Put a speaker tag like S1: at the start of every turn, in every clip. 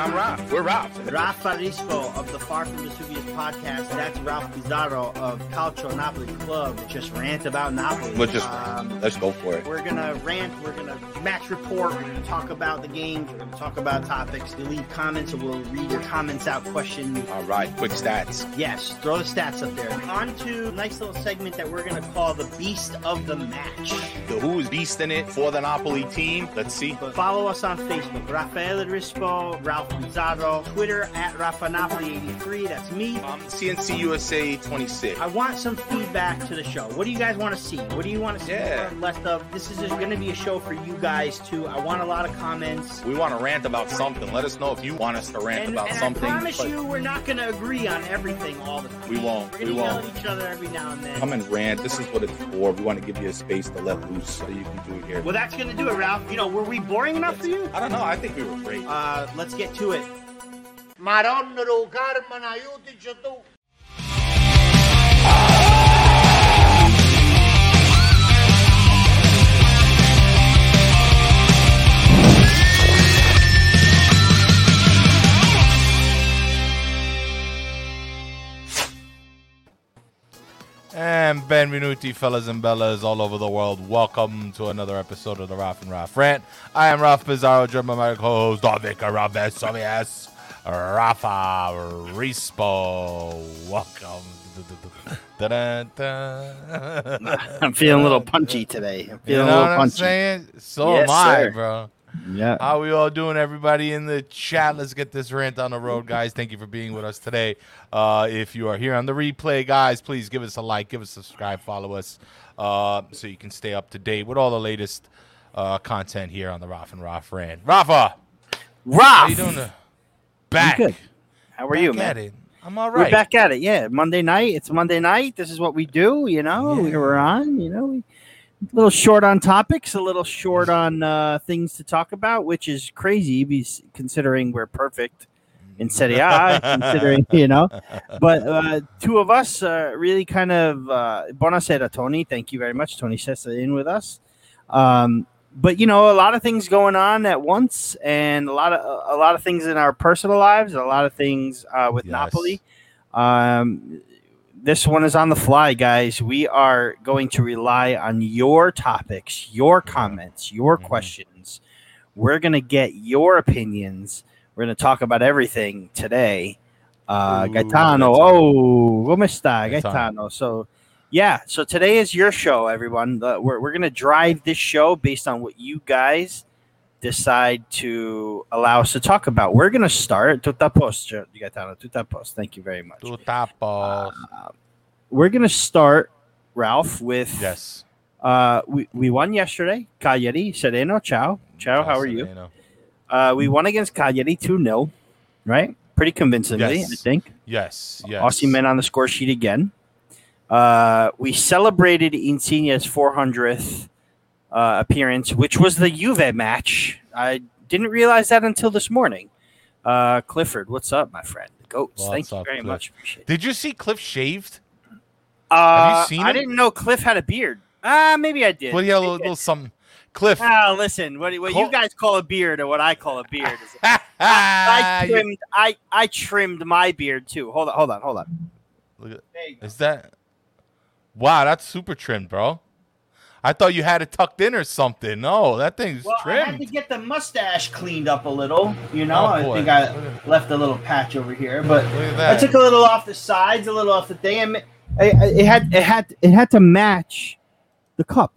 S1: I'm Ralph. We're Ralph.
S2: Rafa Rispo of the Far From Vesuvius podcast. That's Ralph Pizarro of Calcio Napoli Club. Just rant about Napoli.
S1: Let's go for it.
S2: We're going to rant. We're going to match report. We're going to talk about the games. We're going to talk about topics. You leave comments and we'll read your comments out. Question.
S1: All right. Quick stats.
S2: Yes. Throw the stats up there. On to a nice little segment that we're going to call the Beast of the Match.
S1: Who's beasting it for the Napoli team? Let's see.
S2: Follow us on Facebook. Rafael Rispo, Ralph Pizarro. Twitter at Rafa Napoli 83. That's me.
S1: CNC USA 26.
S2: I want some feedback to the show. What do you guys want to see? What do you want to see more and less of? This is going to be a show for you guys too. I want a lot of comments.
S1: We want to rant about something. Let us know if you want us to rant about something.
S2: I promise you, we're not going to agree on everything all the time.
S1: We won't.
S2: We're going to yell at each other every now and then.
S1: Come and rant. This is what it's for. We want to give you a space to let loose so you can do it here.
S2: Well, that's going to do it, Ralph. You know, were we boring enough for you?
S1: I don't know. I think we were great.
S2: Let's get to it.
S3: Madonna Carmen, aiutici tu.
S4: And benvenuti, fellas and bellas all over the world. Welcome to another episode of the Ralph and Ralph Rant. I am Ralph Pizarro, joined by my co-host, Davica Ravesovias, Rafa Rispo. Welcome.
S2: I'm feeling a little punchy today. I'm feeling
S4: you know
S2: a little
S4: what
S2: punchy.
S4: I'm saying? So
S2: Yes,
S4: am I,
S2: sir.
S4: bro.
S2: Yeah.
S4: How we all doing, everybody in the chat? Let's get this rant on the road, guys. Thank you for being with us today. If you are here on the replay, guys, please give us a like, give us a subscribe, follow us, so you can stay up to date with all the latest content here on the Ralph and Ralph rant. Rafa, how you doing? Back.
S2: I'm good. How are you,
S4: Back
S2: man?
S4: at it. I'm all right.
S2: We're back at it. Yeah, Monday night. It's Monday night. This is what we do. You know,
S4: Yeah.
S2: we were on. You know, a little short on topics, a little short on things to talk about, which is crazy, considering we're perfect in Serie A. Considering, you know, but two of us really kind of. Buonasera, Tony. Thank you very much, Tony Sessa, in with us. But you know, a lot of things going on at once, and a lot of things in our personal lives, a lot of things with
S4: Yes.
S2: Napoli. This one is on the fly, guys. We are going to rely on your topics, your comments, your questions. We're going to get your opinions. We're going to talk about everything today. Gaetano, come sta, Gaetano? So, yeah. So today is your show, everyone. We're going to drive this show based on what you guys decide to allow us to talk about. We're going to start. Tutta post, Gaetano. Tutta post. Thank you very much. We're going to start, Ralph, with
S4: Yes.
S2: we won yesterday. Cagliari, Sereno, ciao. Ciao, how are you? We won against Cagliari 2-0, right? Pretty convincingly,
S4: Yes.
S2: I think.
S4: Yes.
S2: Osimhen on the score sheet again. We celebrated Insigne's 400th appearance, which was the Juve match. I didn't realize that until this morning. Clifford, what's up, my friend? The Goats.
S4: What's
S2: Thank you
S4: up,
S2: very
S4: Cliff?
S2: much. Appreciate it.
S4: Did you see Cliff shaved? Have you seen
S2: I
S4: him?
S2: didn't know Cliff had a beard. Maybe I did.
S4: Well, he had a little something. Cliff.
S2: Listen, what you guys call a beard or what I call a beard is I trimmed my beard too. Hold on.
S4: Look at, is that? Wow, that's super trimmed, bro. I thought you had it tucked in or something. No, that thing's
S2: I
S4: trimmed.
S2: had to get the mustache cleaned up a little. You know,
S4: Oh,
S2: I
S4: boy.
S2: think I left a little patch over here, but
S4: Look at
S2: I
S4: that.
S2: took a little off the sides, a little off the thing. It had to match the cup.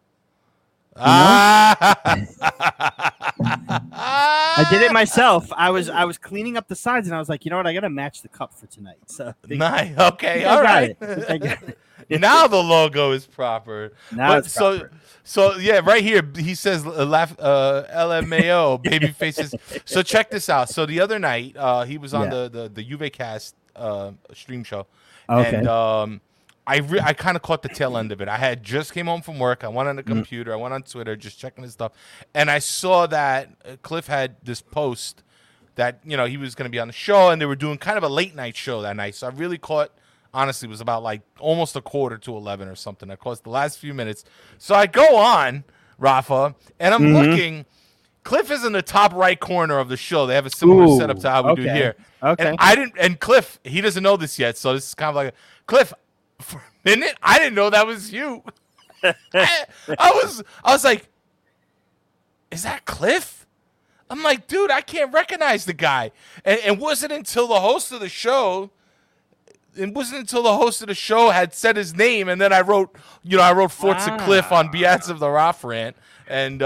S2: I did it myself. I was cleaning up the sides, and I was like, you know what? I got to match the cup for tonight. So
S4: Nice. Okay.
S2: I
S4: All
S2: got
S4: right.
S2: it. I got it.
S4: Now the logo is proper.
S2: Now
S4: But
S2: it's proper.
S4: So yeah, right here he says LMAO baby faces. So check this out. So the other night he was on the Juve Cast stream show,
S2: Okay.
S4: and I kind of caught the tail end of it. I had just came home from work. I went on the computer. I went on Twitter, just checking his stuff, and I saw that Cliff had this post that he was going to be on the show, and they were doing kind of a late night show that night. So I really caught. Honestly, it was about like almost 11:15 or something. I caught the last few minutes. So I go on, Rafa, and I'm looking. Cliff is in the top right corner of the show. They have a similar setup to how we do here.
S2: Okay.
S4: And Cliff, he doesn't know this yet, so this is kind of like Cliff. For a minute, I didn't know that was you. I was like, is that Cliff? I'm like, dude, I can't recognize the guy. And it wasn't until the host of the show. It wasn't until the host of the show had said his name, and then I wrote Forza Cliff on Beats of the Rough Rant. And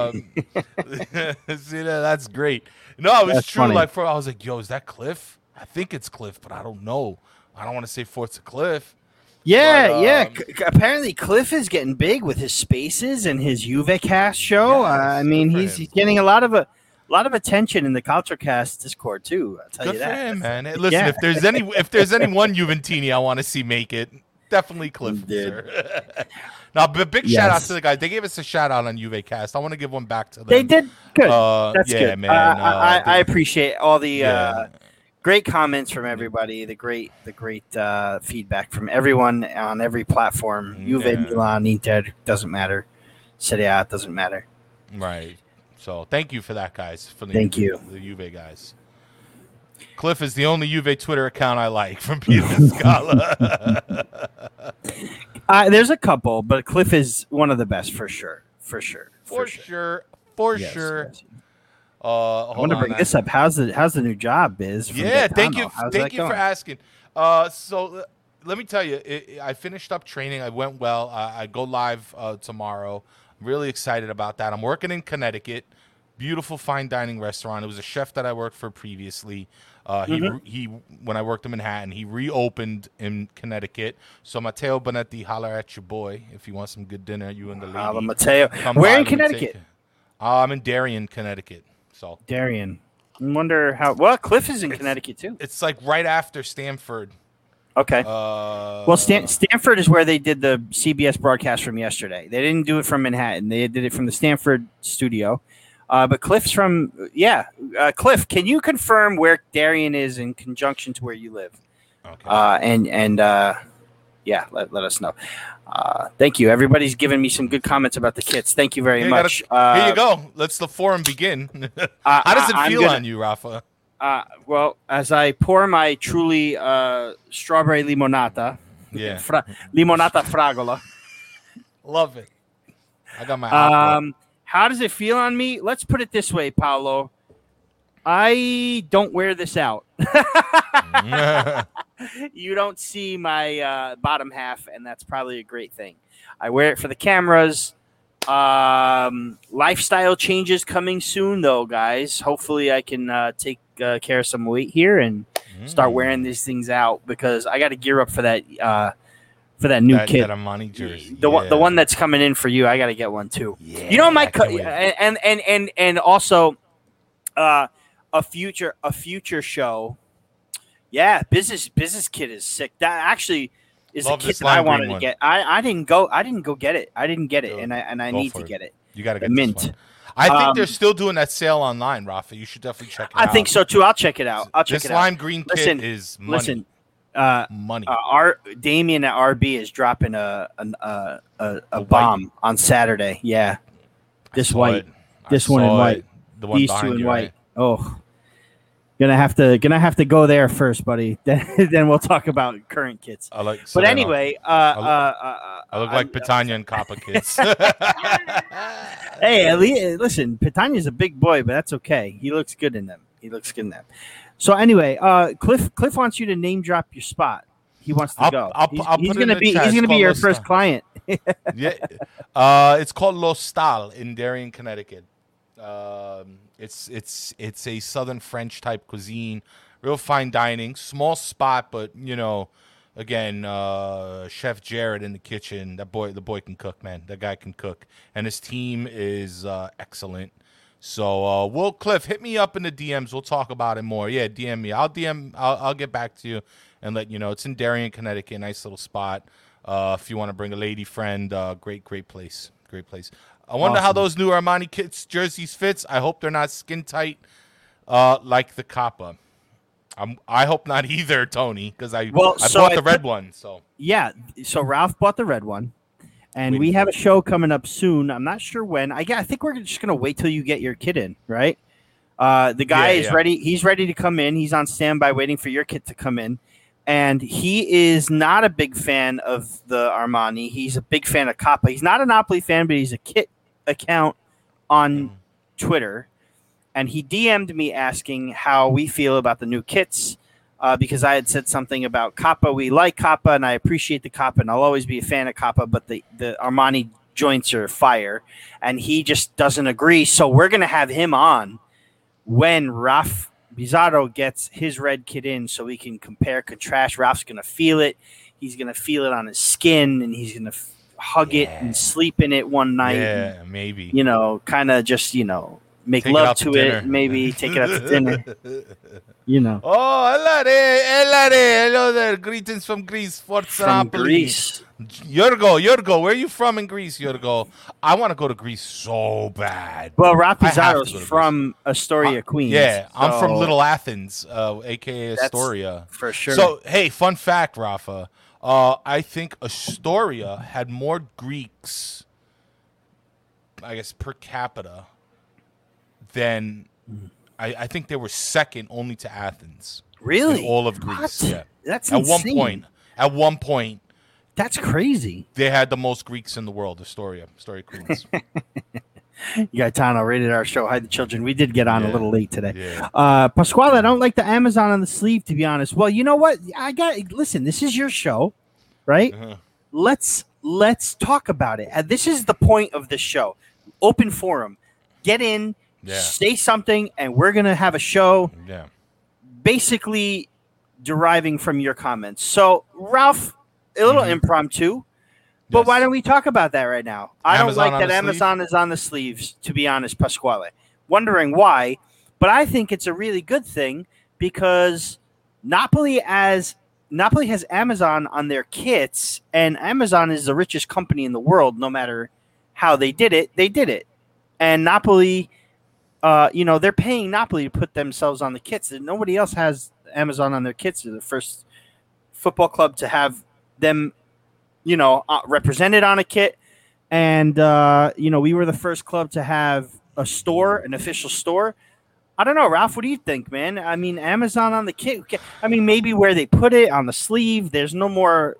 S4: see, that's great. No, it was
S2: That's
S4: true.
S2: funny.
S4: Like, I was like, yo, is that Cliff? I think it's Cliff, but I don't know. I don't want to say Forza Cliff.
S2: Yeah,
S4: But,
S2: yeah. Apparently, Cliff is getting big with his Spaces and his UVCast show.
S4: Yes,
S2: I mean,
S4: good for
S2: he's
S4: him.
S2: getting a lot of attention in the CultureCast Discord too. I'll tell
S4: Good
S2: you
S4: for
S2: that.
S4: him, man. Hey, listen,
S2: Yeah.
S4: if there's any one Juventini I want to see make it, definitely Cliff.
S2: Dude.
S4: Sir. Now, but big shout out
S2: Yes.
S4: to the guys. They gave us a shout out on UVCast. I want to give one back to them.
S2: They did good. That's
S4: yeah,
S2: good.
S4: man.
S2: I appreciate all the
S4: Yeah.
S2: great comments from everybody. The great feedback from everyone on every platform. Juve,
S4: Yeah.
S2: Milan, Inter, doesn't matter. Serie A doesn't matter.
S4: Right. So thank you for that, guys. For the
S2: Thank you.
S4: the Juve guys. Cliff is the only Juve Twitter account I like from Peter Scala.
S2: There's a couple, but Cliff is one of the best for sure. For sure.
S4: For
S2: Yes,
S4: sure.
S2: yes. I
S4: Hold
S2: want to
S4: on,
S2: bring this up. How's the new job, Biz? from
S4: Yeah, thank you.
S2: Gaetano? How's
S4: Thank
S2: that
S4: you for
S2: going?
S4: asking. So let me tell you, I finished up training. I went well. I go live tomorrow. I'm really excited about that. I'm working in Connecticut. Beautiful fine dining restaurant. It was a chef that I worked for previously. He when I worked in Manhattan, he reopened in Connecticut. So Matteo Bonetti, holler at your boy if you want some good dinner. You and the lady.
S2: Holla, Matteo.
S4: Come
S2: Where
S4: by,
S2: in
S4: let me
S2: Connecticut?
S4: take you. I'm in Darien, Connecticut. So
S2: Darien. I wonder how. Well, Cliff is in Connecticut too.
S4: it's like right after Stamford.
S2: Okay.
S4: Well,
S2: Well, Stanford is where they did the CBS broadcast from yesterday. They didn't do it from Manhattan. They did it from the Stanford studio. But Cliff's from Cliff, can you confirm where Darien is in conjunction to where you live?
S4: okay.
S2: Let us know. Thank you. Everybody's given me some good comments about the kits. Thank you very
S4: Here,
S2: much.
S4: here you go. Let's the forum begin. How does it
S2: I'm
S4: feel
S2: gonna-
S4: on you, Rafa?
S2: Well, as I pour my truly strawberry limonata,
S4: Yeah,
S2: limonata fragola.
S4: love it. I got my opera.
S2: How does it feel on me? Let's put it this way, Paolo. I don't wear this out. You don't see my bottom half, and that's probably a great thing. I wear it for the cameras. Lifestyle changes coming soon, though, guys. Hopefully, I can take care of some weight here and start wearing these things out because I got to gear up for that new kit.
S4: That Armani jersey.
S2: The one that's coming in for you, I got to get one too.
S4: Yeah,
S2: You know, my
S4: I can't wait.
S2: and also a future show. Yeah, business kit is sick. That actually is
S4: Love
S2: a
S4: this
S2: kit that I
S4: lime green
S2: wanted to
S4: one.
S2: get. I didn't go get it. I didn't get it,
S4: Dude,
S2: and I
S4: go
S2: need
S4: for
S2: to
S4: it.
S2: get it.
S4: You got to
S2: The
S4: get
S2: mint.
S4: This one. I think they're still doing that sale online, Rafa. You should definitely check it out.
S2: I think so too. I'll check it out.
S4: This lime green
S2: Listen,
S4: kit is money.
S2: Listen,
S4: money.
S2: our Damien at RB is dropping a bomb on Saturday. Yeah, this
S4: Saw
S2: white,
S4: it. I
S2: this one in
S4: saw
S2: white,
S4: it. The one
S2: these
S4: behind
S2: two in
S4: you,
S2: white.
S4: right?
S2: Oh, gonna have to go there first, buddy. Then we'll talk about current kits.
S4: I like.
S2: But anyway,
S4: I look like Pitanya and Kappa kids.
S2: hey, listen, Pitanya's a big boy, but that's okay. He looks good in them. So anyway, Cliff wants you to name drop your spot. He wants to go.
S4: I'll
S2: He's
S4: put it in
S2: gonna
S4: the
S2: be
S4: chat.
S2: he's
S4: It's
S2: gonna be
S4: called
S2: your
S4: Los
S2: first
S4: Stal.
S2: client.
S4: Yeah, it's called Los Stal in Darien, Connecticut. It's a southern French type cuisine, real fine dining, small spot, but again, Chef Jared in the kitchen. The boy can cook, man. That guy can cook, and his team is excellent. So, Cliff, hit me up in the DMs. We'll talk about it more. Yeah, DM me. I'll get back to you and let you know. It's in Darien, Connecticut. Nice little spot. If you want to bring a lady friend, great place. Great place. I wonder how those new Armani kits jerseys fits. I hope they're not skin tight like the Kappa. I hope not either, Tony, because I bought the red one. So
S2: Yeah, so Ralph bought the red one, And we have a show coming up soon. I'm not sure when. I think we're just gonna wait till you get your kid in, right? The guy is ready. He's ready to come in. He's on standby, waiting for your kid to come in. And he is not a big fan of the Armani. He's a big fan of Kappa. He's not a Napoli fan, but he's a kit account on Twitter. And he DM'd me asking how we feel about the new kits. Because I had said something about Kappa. We like Kappa, and I appreciate the Kappa, and I'll always be a fan of Kappa, but the Armani joints are fire, and he just doesn't agree. So we're going to have him on when Raf Bizarro gets his red kit in so we can compare, contrast. Raf's going to feel it. He's going to feel it on his skin, and he's going to hug it and sleep in it one night.
S4: Yeah,
S2: and,
S4: maybe.
S2: Kind of just, make love to it, maybe take it out to dinner.
S4: Oh, hello there. Greetings from Greece. Forza Napoli.
S2: Greece.
S4: Yorgo, where are you from in Greece, Yorgo? I want to go to Greece so bad.
S2: Well, Raf Bizarro's from Astoria, Queens.
S4: Yeah, I'm from Little Athens, a.k.a. Astoria.
S2: For sure.
S4: So, hey, fun fact, Rafa. I think Astoria had more Greeks, I guess, per capita than... I think they were second only to Athens.
S2: Really?
S4: In all of Greece.
S2: What?
S4: Yeah.
S2: That's
S4: insane. At one point.
S2: That's crazy.
S4: They had the most Greeks in the world, Astoria Queens.
S2: Gaetano rated our show, Hide the Children. We did get on a little late today.
S4: Yeah.
S2: Pasquale, I don't like the Amazon on the sleeve, to be honest. Well, you know what? Listen, this is your show, right?
S4: Uh-huh.
S2: Let's talk about it. This is the point of this show. Open forum. Get in.
S4: Yeah.
S2: Say something, and we're going to have a show basically deriving from your comments. So, Ralph, a little impromptu, but why don't we talk about that right now? I don't like that Amazon is on the sleeves, to be honest, Pasquale. Wondering why, but I think it's a really good thing because Napoli has Amazon on their kits, and Amazon is the richest company in the world. No matter how they did it. And Napoli... they're paying Napoli to put themselves on the kits. Nobody else has Amazon on their kits. They're the first football club to have them, represented on a kit. And, we were the first club to have a store, an official store. I don't know, Ralph, what do you think, man? I mean, Amazon on the kit. I mean, maybe where they put it on the sleeve, there's no more,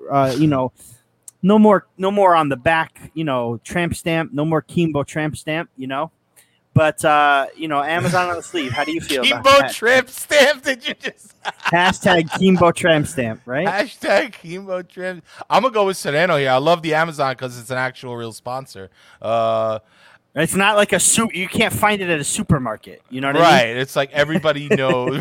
S2: no more on the back, tramp stamp, no more Kimbo tramp stamp, But, Amazon on the sleeve. How do you feel about that?
S4: Kimbo tramp stamp, did you just...
S2: Hashtag Kimbo tramp stamp, right?
S4: Hashtag Kimbo tramp. I'm going to go with Sereno here. I love the Amazon because it's an actual real sponsor.
S2: It's not like a suit. You can't find it at a supermarket. You know what I mean?
S4: Right. It's like everybody knows.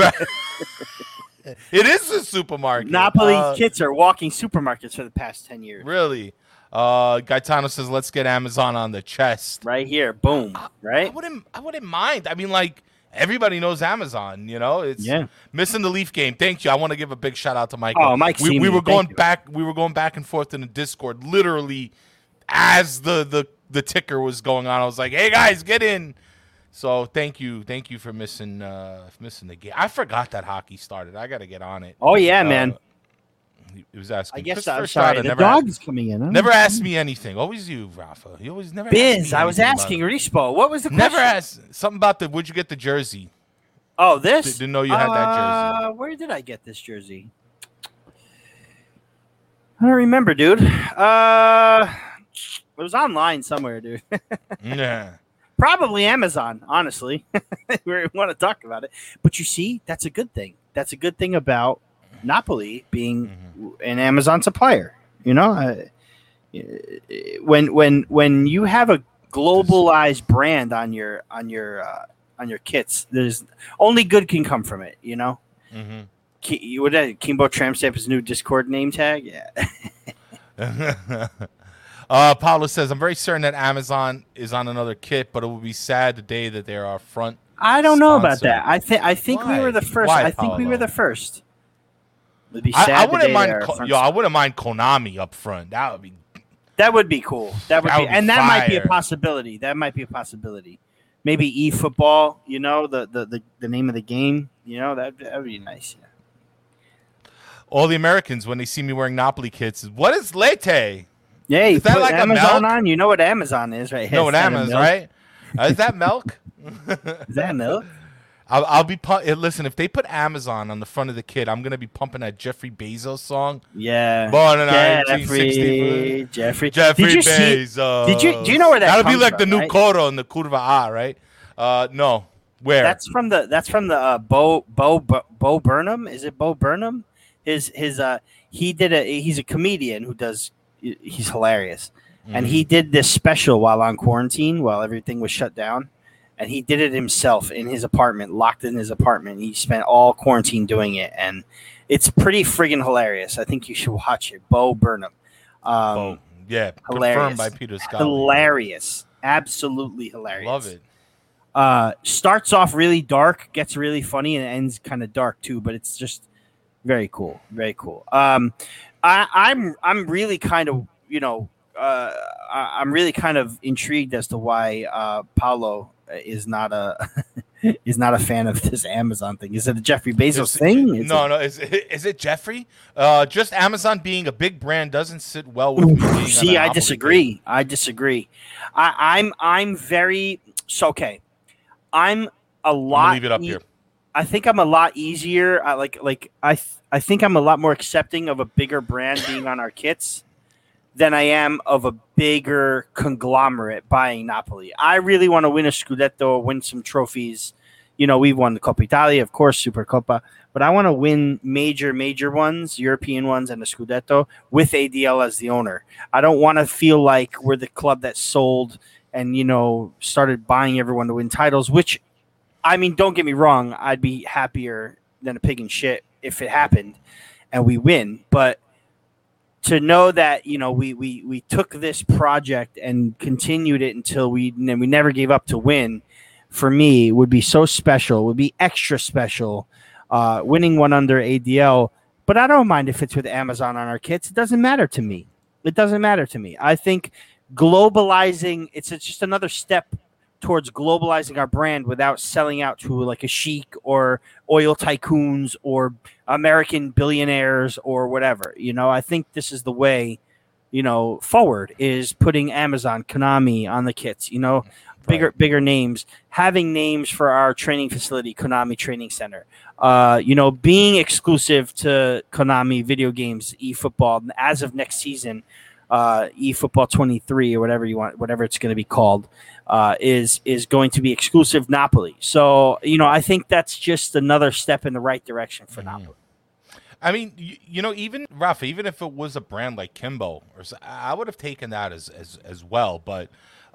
S4: It is a supermarket.
S2: Napoli kits are walking supermarkets for the past 10 years.
S4: Really? Gaetano says, let's get Amazon on the chest.
S2: Right here. Boom. Right?
S4: I wouldn't mind. I mean, like, everybody knows Amazon, It's missing the Leaf game. Thank you. I want to give a big shout out to Michael.
S2: Oh, Mike,
S4: we were going back and forth in the Discord literally as the ticker was going on. I was like, hey guys, get in. So thank you for missing the game. I forgot that hockey started. I got to get on it.
S2: Oh yeah, man.
S4: He was asking.
S2: I guess
S4: I'm
S2: sorry. The dog is coming in.
S4: Never asked me anything. Always you, Rafa. You always never.
S2: Biz, I was asking Rispo. What was the question?
S4: Never asked something about would you get the jersey?
S2: Oh, this?
S4: Didn't know you had that jersey.
S2: Where did I get this jersey? I don't remember, dude. It was online somewhere, dude.
S4: Yeah.
S2: Probably Amazon, honestly. We want to talk about it. But you see, that's a good thing. That's a good thing about Napoli being an Amazon supplier. When you have a globalized brand on your kits, there's only good can come from it. Kimbo Tramp Stamp his new Discord name tag. Yeah.
S4: Paulo says, I'm very certain that Amazon is on another kit, but it will be sad the day that they're our front.
S2: I don't know about that. I think we were the first.
S4: Why,
S2: I think
S4: Paolo?
S2: we were the first. It'd be sad
S4: I wouldn't mind.
S2: I
S4: wouldn't mind Konami up front. That would be
S2: cool. That would be
S4: and
S2: that might be a possibility. Maybe eFootball. The name of the game. That would be nice. Yeah.
S4: All the Americans when they see me wearing Napoli kits, what is Lete?
S2: Yeah, you
S4: Is that
S2: put
S4: like a
S2: Amazon
S4: milk?
S2: on. You know what Amazon is, right?
S4: No, an
S2: Instead of
S4: Amazon,
S2: milk.
S4: right? Is that milk?
S2: Is that milk?
S4: I'll be listen. If they put Amazon on the front of the kit, I'm gonna be pumping that Jeffrey Bezos song.
S2: Yeah.
S4: Born in
S2: Jeffrey.
S4: 1960.
S2: Jeffrey
S4: Jeffrey
S2: Did you see?
S4: Bezos.
S2: Do you know where that
S4: That'll
S2: comes
S4: be like
S2: from,
S4: the new
S2: right?
S4: Coro in the Curva A, right? No. Where?
S2: That's from the Bo Burnham. Is it Bo Burnham? He's a comedian who he's hilarious. And he did this special while on quarantine, while everything was shut down. And he did it himself in his apartment, locked in his apartment. He spent all quarantine doing it. And it's pretty friggin' hilarious. I think you should watch it. Bo Burnham.
S4: Yeah.
S2: Hilarious.
S4: Confirmed by Peter Scott.
S2: Hilarious. Absolutely hilarious.
S4: Love it.
S2: Starts off really dark, gets really funny, and ends kind of dark too. But it's just very cool, very cool. I'm really kind of I'm really kind of intrigued as to why Paulo is not a fan of this Amazon thing. Is it a Jeffrey Bezos thing?
S4: No. Is it Jeffrey? Just Amazon being a big brand doesn't sit well with me. Being
S2: See,
S4: an
S2: I
S4: Monopoly
S2: disagree. I'm very okay. I'm a lot.
S4: I'm gonna leave it up here.
S2: I think I'm a lot easier. I think I'm a lot more accepting of a bigger brand being on our kits than I am of a bigger conglomerate buying Napoli. I really want to win a Scudetto, win some trophies. You know, we've won the Coppa Italia, of course, Supercoppa, but I want to win major ones, European ones, and the Scudetto with ADL as the owner. I don't want to feel like we're the club that sold and, started buying everyone to win titles, which, I mean, don't get me wrong, I'd be happier than a pig in shit if it happened and we win, but to know that we took this project and continued it until we never gave up to win, for me would be so special. Would be extra special, winning one under ADL. But I don't mind if it's with Amazon on our kits. It doesn't matter to me. I think globalizing it's just another step towards globalizing our brand without selling out to like a sheik or oil tycoons or American billionaires or whatever. I think this is the way, forward is putting Amazon, Konami on the kits, bigger names, having names for our training facility, Konami Training Center, being exclusive to Konami video games, eFootball, as of next season, eFootball 23 or whatever you want, whatever it's going to be called, is going to be exclusive Napoli. So, I think that's just another step in the right direction for Napoli.
S4: I mean, even Rafa, even if it was a brand like Kimbo, I would have taken that as well. But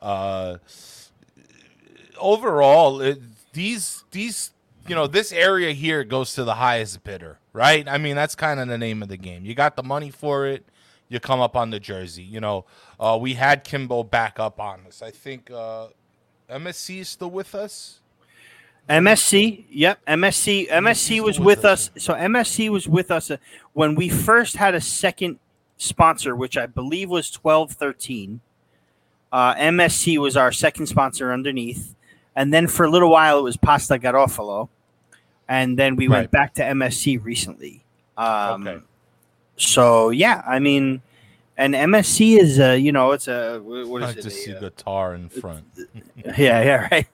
S4: overall, this area here goes to the highest bidder, right? I mean, that's kind of the name of the game. You got the money for it. You come up on the jersey. We had Kimbo back up on us. I think MSC is still with us.
S2: MSC, yep. MSC was with us. So MSC was with us when we first had a second sponsor, which I believe was 1213. MSC was our second sponsor underneath. And then for a little while, it was Pasta Garofalo. And then we went back to MSC recently.
S4: Okay.
S2: So, yeah, I mean, and MSC is, it's a, what is
S4: I
S2: it?
S4: just see guitar in front.
S2: Yeah, right.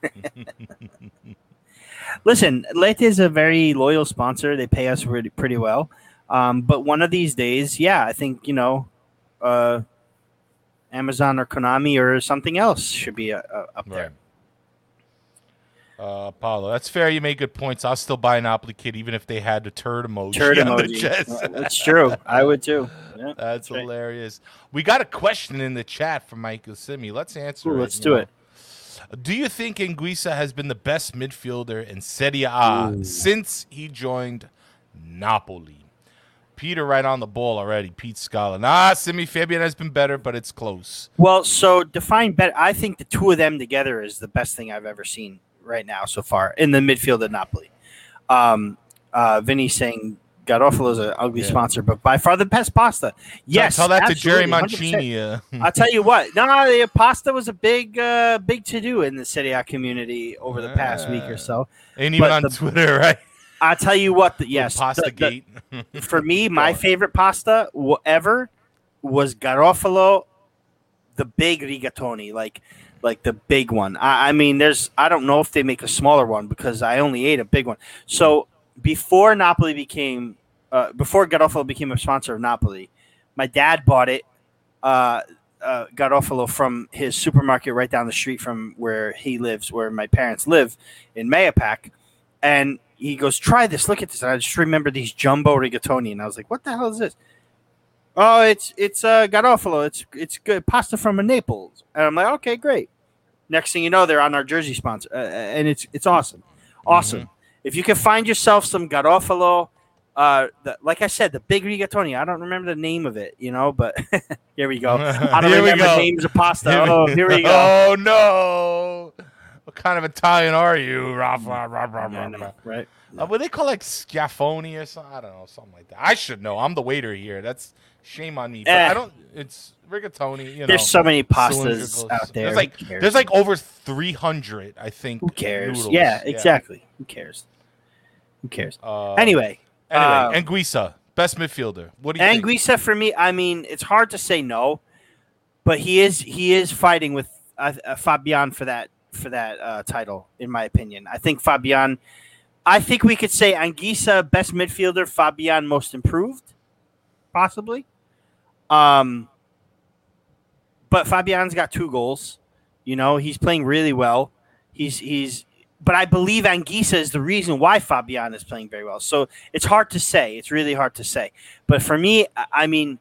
S2: Listen, Lete is a very loyal sponsor. They pay us pretty well. But one of these days, I think, Amazon or Konami or something else should be up there.
S4: Paulo, that's fair. You make good points. I'll still buy an Napoli kit even if they had the turd emoji. On the chest.
S2: That's true. I would too. Yeah,
S4: that's hilarious. We got a question in the chat from Michael Simi. Let's answer it.
S2: Let's do it.
S4: Do you think Anguissa has been the best midfielder in Serie A since he joined Napoli? Peter right on the ball already. Pete Scala. Simi Fabian has been better, but it's close.
S2: Well, so define better. I think the two of them together is the best thing I've ever seen right now so far in the midfield of Napoli. Vinny saying Garofalo's an ugly sponsor, but by far the best pasta. Yes,
S4: tell that to Jerry Mancini.
S2: I'll tell you what. No, the pasta was a big to do in the Serie A community over the past week or so.
S4: Ain't even on Twitter, right?
S2: I'll tell you what. Yes,
S4: Pasta Gate.
S2: For me, my favorite pasta ever was Garofalo the big rigatoni, like the big one. I mean, I don't know if they make a smaller one because I only ate a big one. So before before Garofalo became a sponsor of Napoli, my dad bought it, Garofalo, from his supermarket right down the street from where he lives, where my parents live in Mayapack. And he goes, try this, look at this. And I just remember these jumbo rigatoni. And I was like, what the hell is this? Oh, it's Garofalo. It's good pasta from Naples. And I'm like, okay, great. Next thing you know, they're on our jersey sponsor, and it's awesome, awesome. Mm-hmm. If you can find yourself some Garofalo, like I said, the big rigatoni. I don't remember the name of it, but here we go. I don't remember names of pasta. Here we go.
S4: Oh no! What kind of Italian are you, Rafa?
S2: Right?
S4: What they call schiaffoni or something? I don't know, something like that. I should know. I'm the waiter here. That's shame on me. But I don't. It's rigatoni.
S2: There's so many pastas out there.
S4: There's over 300. I think.
S2: Who cares?
S4: Noodles.
S2: Yeah, exactly. Who cares? Anyway,
S4: Anguissa, best midfielder. What do you think?
S2: Anguissa, for me, I mean, it's hard to say no, but he is fighting with Fabian for that title, in my opinion. I think we could say Anguissa best midfielder, Fabian most improved, possibly. But Fabian's got 2 goals. He's playing really well. But I believe Anguissa is the reason why Fabian is playing very well. So it's hard to say. It's really hard to say. But for me, I mean,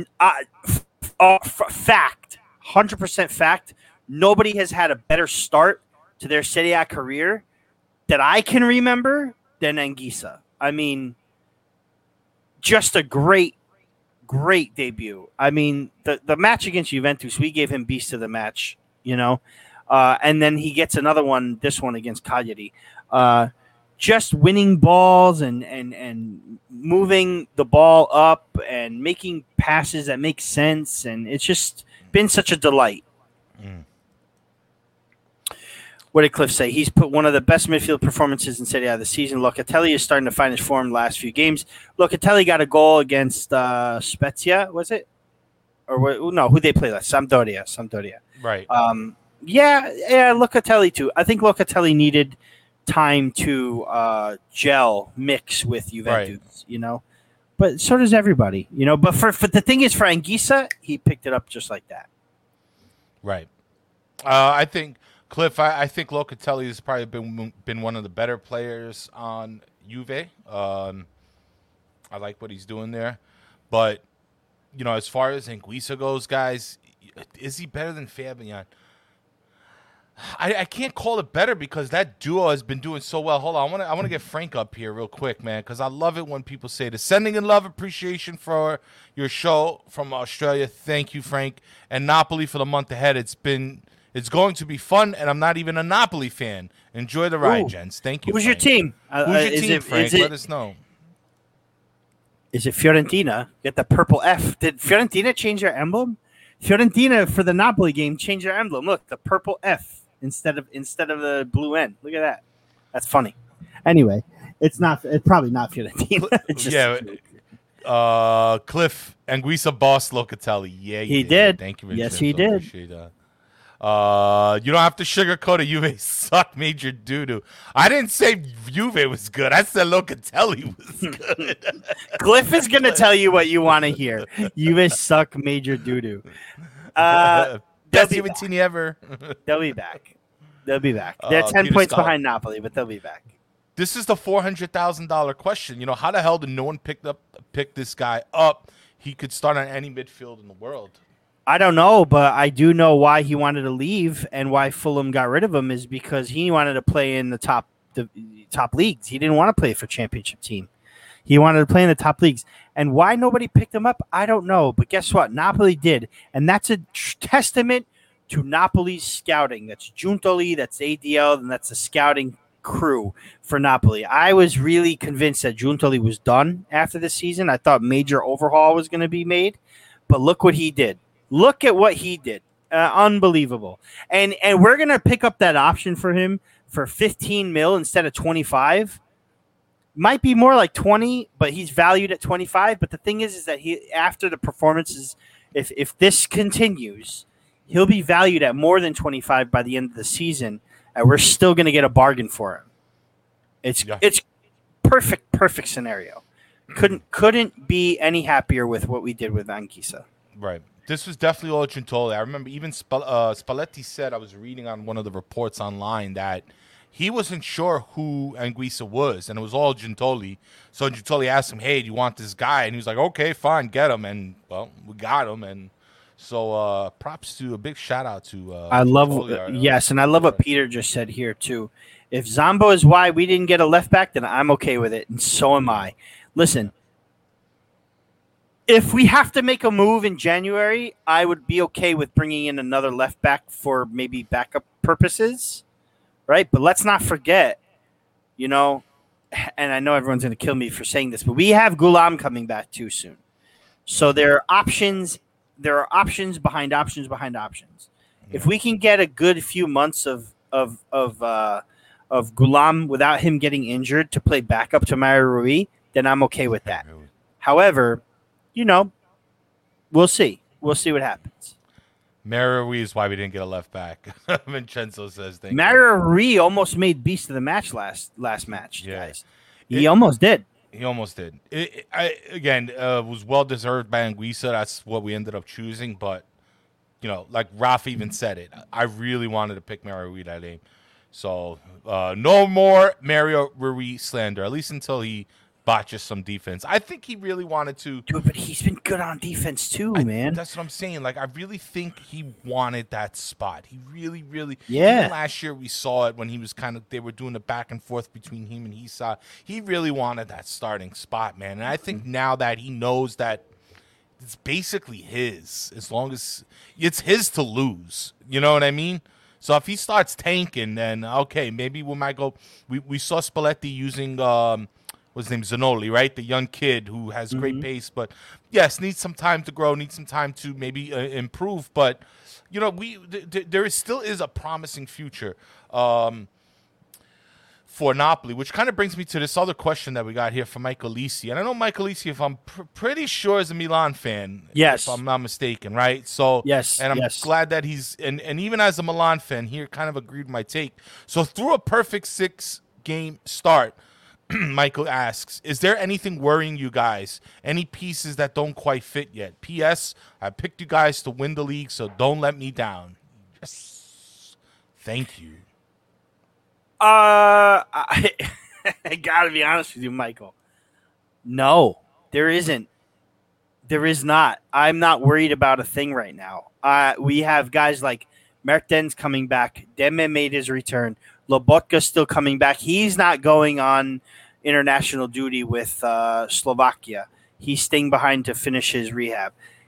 S2: fact, 100% fact, nobody has had a better start to their Serie A career that I can remember than Anguissa. I mean, just a great debut. I mean, the match against Juventus, we gave him beast of the match, and then he gets another one, this one against Cagliari. Just winning balls and moving the ball up and making passes that make sense, and it's just been such a delight. What did Cliff say? He's put one of the best midfield performances in Serie A this season. Locatelli is starting to find his form the last few games. Locatelli got a goal against Spezia, was it? Or no, who they play last? Sampdoria.
S4: Right.
S2: Yeah, Locatelli too. I think Locatelli needed time to mix with Juventus,
S4: right.
S2: But so does everybody, But for the thing is, for Anguissa, he picked it up just like that.
S4: Right. I think, Cliff, I think Locatelli has probably been one of the better players on Juve. I like what he's doing there. But, as far as Anguissa goes, guys, is he better than Fabian? I can't call it better because that duo has been doing so well. Hold on. I want to get Frank up here real quick, man, because I love it when people say this. Sending in love, appreciation for your show from Australia. Thank you, Frank. And Napoli for the month ahead. It's going to be fun, and I'm not even a Napoli fan. Enjoy the ride, gents. Thank you.
S2: Who's your team?
S4: Who's your team, Frank? Let us know.
S2: Is it Fiorentina? Get the purple F. Did Fiorentina change their emblem? Fiorentina for the Napoli game changed their emblem. Look, the purple F instead of the blue N. Look at that. That's funny. Anyway, it's probably not Fiorentina.
S4: Cliff Anguissa boss Locatelli. Yeah,
S2: he did.
S4: Thank you.
S2: Yes, he did.
S4: Appreciate that. You don't have to sugarcoat it. Juve suck major doo-doo. I didn't say Juve was good. I said Locatelli was good.
S2: Cliff is going to tell you what you want to hear. Juve suck major doo-doo.
S4: Best Juve ever.
S2: They'll be back. They're 10 points behind Napoli, but they'll be back.
S4: This is the $400,000 question. How the hell did no one pick this guy up? He could start on any midfield in the world.
S2: I don't know, but I do know why he wanted to leave and why Fulham got rid of him is because he wanted to play in the top leagues. He didn't want to play for championship team. He wanted to play in the top leagues. And why nobody picked him up, I don't know. But guess what? Napoli did. And that's a testament to Napoli's scouting. That's Giuntoli, that's ADL, and that's the scouting crew for Napoli. I was really convinced that Giuntoli was done after the season. I thought major overhaul was going to be made. But look what he did. Look at what he did. Unbelievable. And we're going to pick up that option for him for 15 mil instead of 25. Might be more like 20, but he's valued at 25. But the thing is that he, after the performances, if this continues, he'll be valued at more than 25 by the end of the season, and we're still going to get a bargain for him. It's perfect scenario. Couldn't be any happier with what we did with Anguissa.
S4: Right. This was definitely all Giuntoli. I remember even Spalletti said, I was reading on one of the reports online, that he wasn't sure who Anguissa was, and it was all Giuntoli. So Giuntoli asked him, hey, do you want this guy? And he was like, okay, fine, get him. And, well, we got him. And so props to a big shout-out to
S2: I love yes, and I love what Peter just said here, too. If Zombo is why we didn't get a left back, then I'm okay with it, and so am I. Listen, if we have to make a move in January, I would be okay with bringing in another left back for maybe backup purposes, right? But let's not forget, and I know everyone's going to kill me for saying this, but we have Gulam coming back too soon. So there are options. There are options behind options behind options. If we can get a good few months of Gulam without him getting injured to play backup to Mario Rui, then I'm okay with that. However, we'll see. We'll see what happens.
S4: Mario Rui is why we didn't get a left back. Vincenzo says, thank
S2: Mario Rui almost made beast of the match last match, guys. He almost did.
S4: He almost did. It was well-deserved by Anguissa. That's what we ended up choosing. But, like Raf even said it, I really wanted to pick Mario Rui that game. So, no more Mario Rui slander, at least until he botches some defense. I think he really wanted to.
S2: Dude, but he's been good on defense too, man.
S4: That's what I'm saying. Like, I really think he wanted that spot. He really, really.
S2: Yeah.
S4: Even last year we saw it when he was they were doing the back and forth between him and Issa. He really wanted that starting spot, man. And I think now that he knows that it's basically his, as long as it's his to lose. You know what I mean? So if he starts tanking, then okay, maybe we might go. We saw Spalletti using what's his name, Zanoli, right? The young kid who has great pace, but yes, needs some time to grow, needs some time to maybe improve. But there still is a promising future for Napoli, which kind of brings me to this other question that we got here from Michael Lisi. And I know Michael Lisi, if I'm pretty sure, is a Milan fan.
S2: Yes.
S4: If I'm not mistaken, right? So
S2: yes.
S4: And I'm glad that he's and even as a Milan fan, he kind of agreed with my take. So through a perfect 6-game start, Michael asks, is there anything worrying you guys? Any pieces that don't quite fit yet? P.S. I picked you guys to win the league, so don't let me down. Yes. Thank you.
S2: I gotta be honest with you, Michael. No, there isn't. There is not. I'm not worried about a thing right now. We have guys like Mertens coming back. Demme made his return. Lobotka's still coming back. He's not going on international duty with Slovakia. He's staying behind to finish his rehab.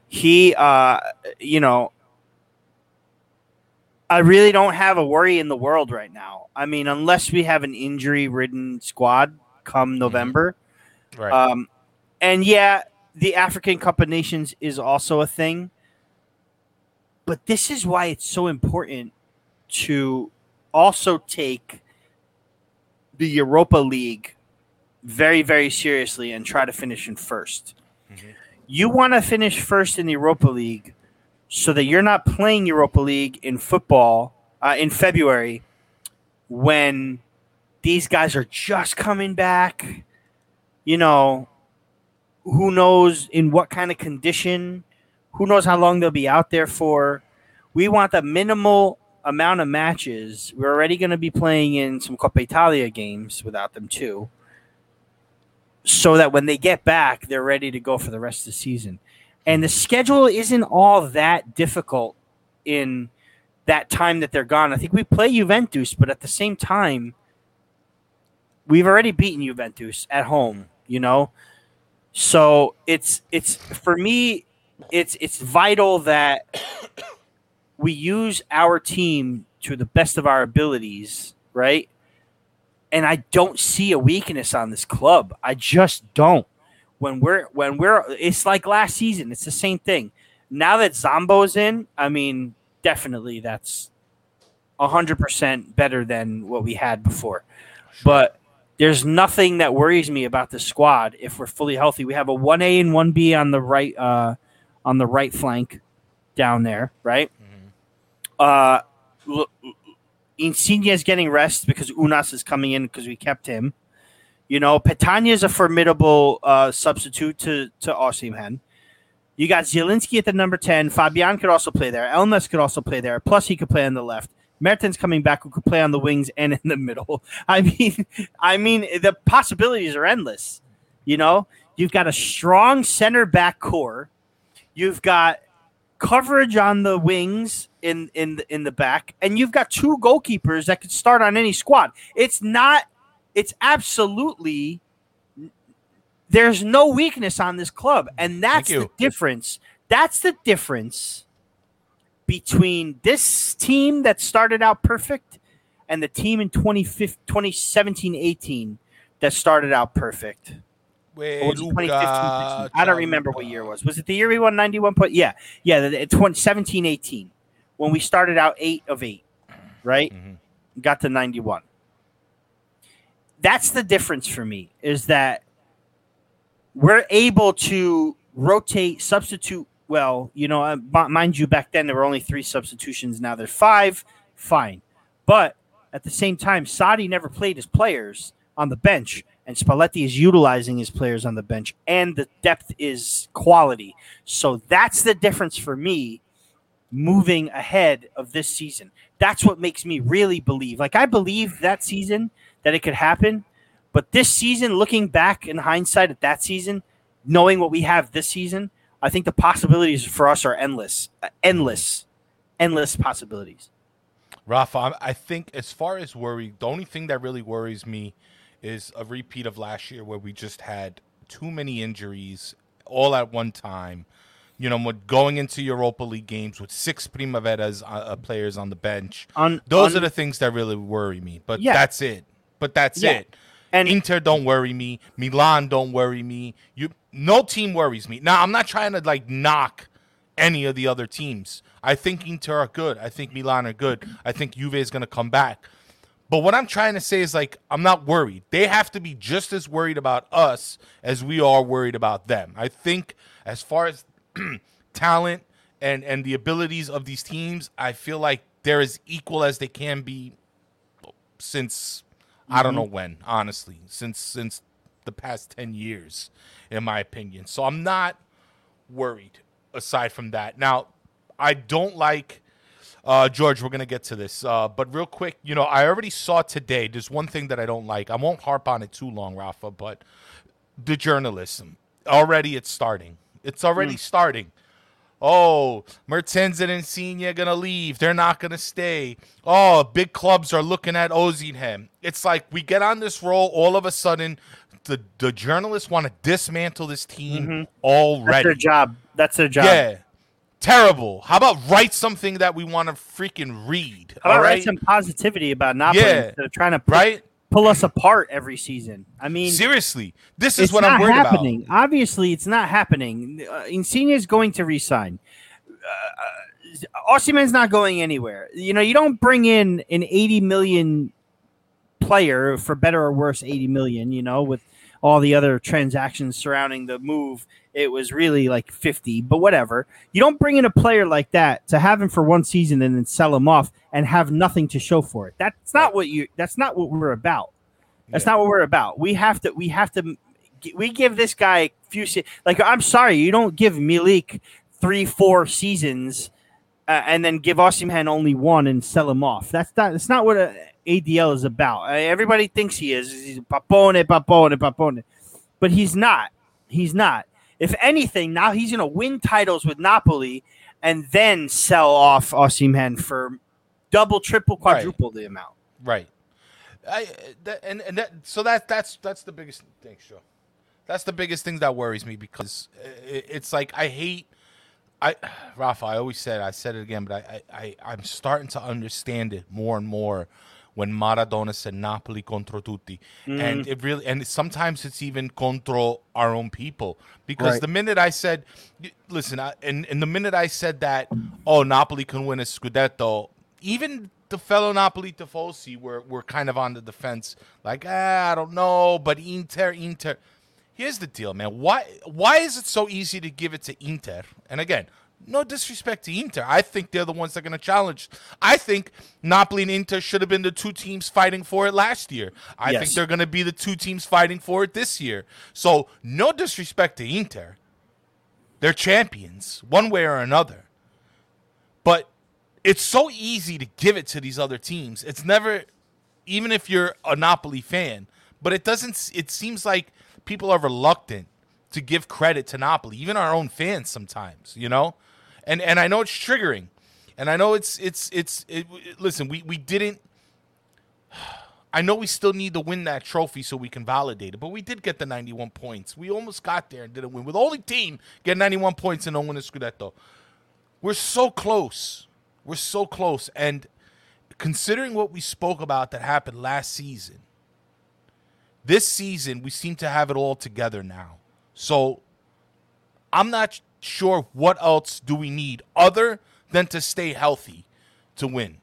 S2: I really don't have a worry in the world right now. I mean, unless we have an injury-ridden squad come November.
S4: Right.
S2: And yeah, the African Cup of Nations is also a thing. But this is why it's so important to also take the Europa League very, very seriously and try to finish in first. Mm-hmm. You want to finish first in the Europa League so that you're not playing Europa League in football in February when these guys are just coming back. Who knows in what kind of condition, who knows how long they'll be out there for. We want the minimal amount of matches. We're already going to be playing in some Coppa Italia games without them too, so that when they get back, they're ready to go for the rest of the season. And the schedule isn't all that difficult in that time that they're gone. I think we play Juventus, but at the same time, we've already beaten Juventus at home, So it's for me, it's vital that we use our team to the best of our abilities, right? And I don't see a weakness on this club. I just don't. When we're it's like last season. It's the same thing. Now that Zombo's in, I mean, definitely that's 100% better than what we had before. But there's nothing that worries me about the squad if we're fully healthy. We have a 1A and 1B on the right flank down there, right? Mm-hmm. Uh, Insigne is getting rest because Unas is coming in because we kept him. You know, Petagna is a formidable substitute to Osimhen. You got Zielinski at the number 10. Fabian could also play there. Elmas could also play there. Plus, he could play on the left. Mertens coming back, who could play on the wings and in the middle. I mean, the possibilities are endless. You know, you've got a strong center back core. You've got coverage on the wings in the back, and you've got two goalkeepers that could start on any squad. It's absolutely, there's no weakness on this club, and that's the difference. That's the difference between this team that started out perfect and the team in 2017-18 that started out perfect. Or was it 2015-16? I don't remember what year it was. Was it the year we won 91 points? Yeah, 17-18 when we started out 8 of 8, right? Mm-hmm. Got to 91. That's the difference for me, is that we're able to rotate, substitute well. You know, mind you, back then there were only 3 substitutions. Now there's 5. Fine. But at the same time, Sarri never played his players on the bench, and Spalletti is utilizing his players on the bench, and the depth is quality. So that's the difference for me moving ahead of this season. That's what makes me really believe. Like, I believe that season that it could happen, but this season, looking back in hindsight at that season, knowing what we have this season, I think the possibilities for us are endless possibilities.
S4: Rafa, I think as far as worry, the only thing that really worries me is a repeat of last year where we just had too many injuries all at one time. You know, going into Europa League games with 6 Primaveras players on the bench. Those are the things that really worry me. But that's it. It. And Inter don't worry me. Milan don't worry me. No team worries me. Now, I'm not trying to knock any of the other teams. I think Inter are good. I think Milan are good. I think Juve is going to come back. But what I'm trying to say is, I'm not worried. They have to be just as worried about us as we are worried about them. I think as far as talent and the abilities of these teams, I feel like they're as equal as they can be since I don't know when, honestly, since the past 10 years, in my opinion. So I'm not worried aside from that. Now, I don't like George, we're going to get to this. But real quick, I already saw today, there's one thing that I don't like. I won't harp on it too long, Rafa, but the journalism. Already it's starting. It's already starting. Oh, Mertens and Insigne are going to leave. They're not going to stay. Oh, big clubs are looking at Osimhen. It's like we get on this roll, all of a sudden, the journalists want to dismantle this team already.
S2: That's their job.
S4: Yeah. Terrible. How about write something that we want to freaking read?
S2: How about write some positivity about Napoli instead of trying to pull us apart every season? I mean,
S4: seriously, this is what I'm worried about.
S2: Obviously, it's not happening. Insigne is going to resign. Osimhen's not going anywhere. You don't bring in an 80 million player, for better or worse, 80 million. With all the other transactions surrounding the move, it was really like 50, but whatever. You don't bring in a player like that to have him for one season and then sell him off and have nothing to show for it. That's not what we're about. That's not what we're about. We give this guy I'm sorry, you don't give Milik 3-4 seasons and then give Osimhen only 1 and sell him off. That's not what ADL is about. Everybody thinks he is. He's papone. But he's not. He's not. If anything, now he's going to win titles with Napoli and then sell off Osimhen for double, triple, quadruple the amount.
S4: Right. So that's the biggest thing, sure. That's the biggest thing that worries me, because it's like Rafa, I said it again, but I'm starting to understand it more and more when Maradona said Napoli contro tutti. And it really, and sometimes it's even contro our own people. Because the minute I said, listen, and the minute I said that, Napoli can win a Scudetto, even the fellow Napoli tifosi were kind of on the defense. I don't know, but Inter. Here's the deal, man. Why is it so easy to give it to Inter? And again, No disrespect to Inter. I think they're the ones that are going to challenge. I think Napoli and Inter should have been the two teams fighting for it last year. I think they're going to be the two teams fighting for it this year. So no disrespect to Inter. They're champions one way or another. But it's so easy to give it to these other teams. It's never, even if you're a Napoli fan, but it seems like people are reluctant to give credit to Napoli, even our own fans sometimes, you know? And I know it's triggering. And I know listen, we didn't, I know we still need to win that trophy so we can validate it, but we did get the 91 points. We almost got there and didn't win. We're the only team get 91 points and don't win a Scudetto. We're so close. We're so close. And considering what we spoke about that happened last season, this season we seem to have it all together now. So I'm not sure what else do we need other than to stay healthy to win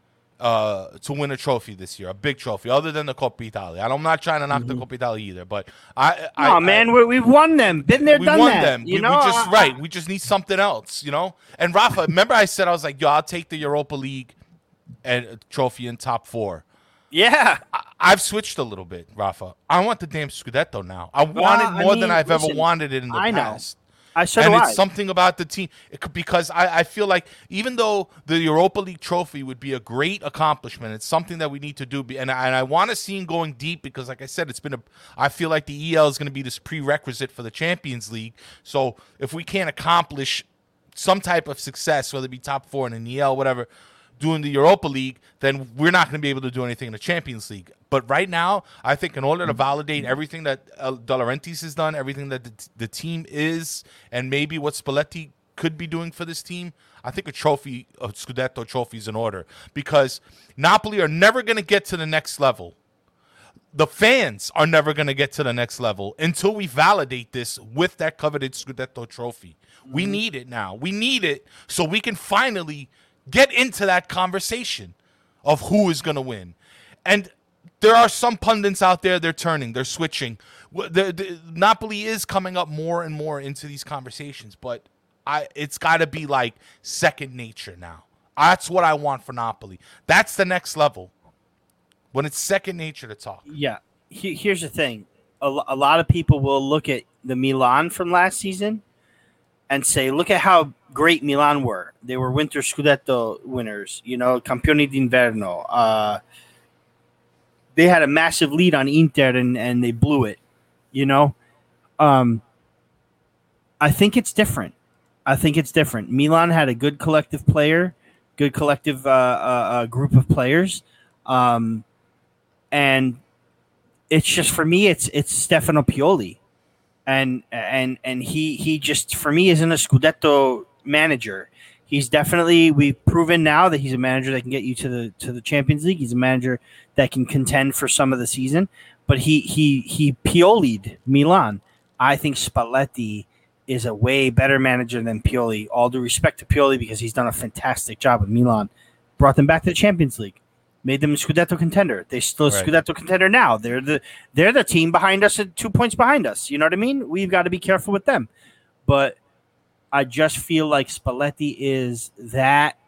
S4: a trophy this year, a big trophy, other than the Coppa Italia. I'm not trying to knock the Coppa Italia either, but
S2: we've won them, been there, done that. We won them.
S4: We just need something else, you know. And Rafa, remember I said I was like, yo, I'll take the Europa League and trophy in top 4.
S2: Yeah,
S4: I've switched a little bit, Rafa. I want the damn Scudetto now. I want it more than I've ever wanted it in the past. It's something about the team because I feel like even though the Europa League trophy would be a great accomplishment, it's something that we need to do. And I want to see him going deep because, like I said, I feel like the EL is going to be this prerequisite for the Champions League. So if we can't accomplish some type of success, whether it be top 4 in the EL, whatever, doing the Europa League, then we're not going to be able to do anything in the Champions League. But right now, I think in order to validate everything that De Laurentiis has done, everything that the team is, and maybe what Spalletti could be doing for this team, I think a Scudetto trophy is in order. Because Napoli are never going to get to the next level. The fans are never going to get to the next level until we validate this with that coveted Scudetto trophy. We need it now. We need it so we can finally get into that conversation of who is going to win. And there are some pundits out there, they're switching. Napoli is coming up more and more into these conversations, but it's got to be like second nature now. That's what I want for Napoli. That's the next level, when it's second nature to talk.
S2: Yeah. Here's the thing. A lot of people will look at the Milan from last season and say, look at how great Milan were. They were Winter Scudetto winners, Campioni d'Inverno. They had a massive lead on Inter and they blew it, I think it's different. Milan had a good collective group of players. And it's just, for me, it's Stefano Pioli. And he just, for me, isn't a Scudetto manager. He's definitely, we've proven now that he's a manager that can get you to the Champions League. He's a manager that can contend for some of the season, but he Pioli'd Milan. I think Spalletti is a way better manager than Pioli. All due respect to Pioli, because he's done a fantastic job with Milan. Brought them back to the Champions League. Made them a Scudetto contender. They're still a Scudetto contender now. They're the team behind us at 2 points behind us. You know what I mean? We've got to be careful with them. But I just feel like Spalletti is that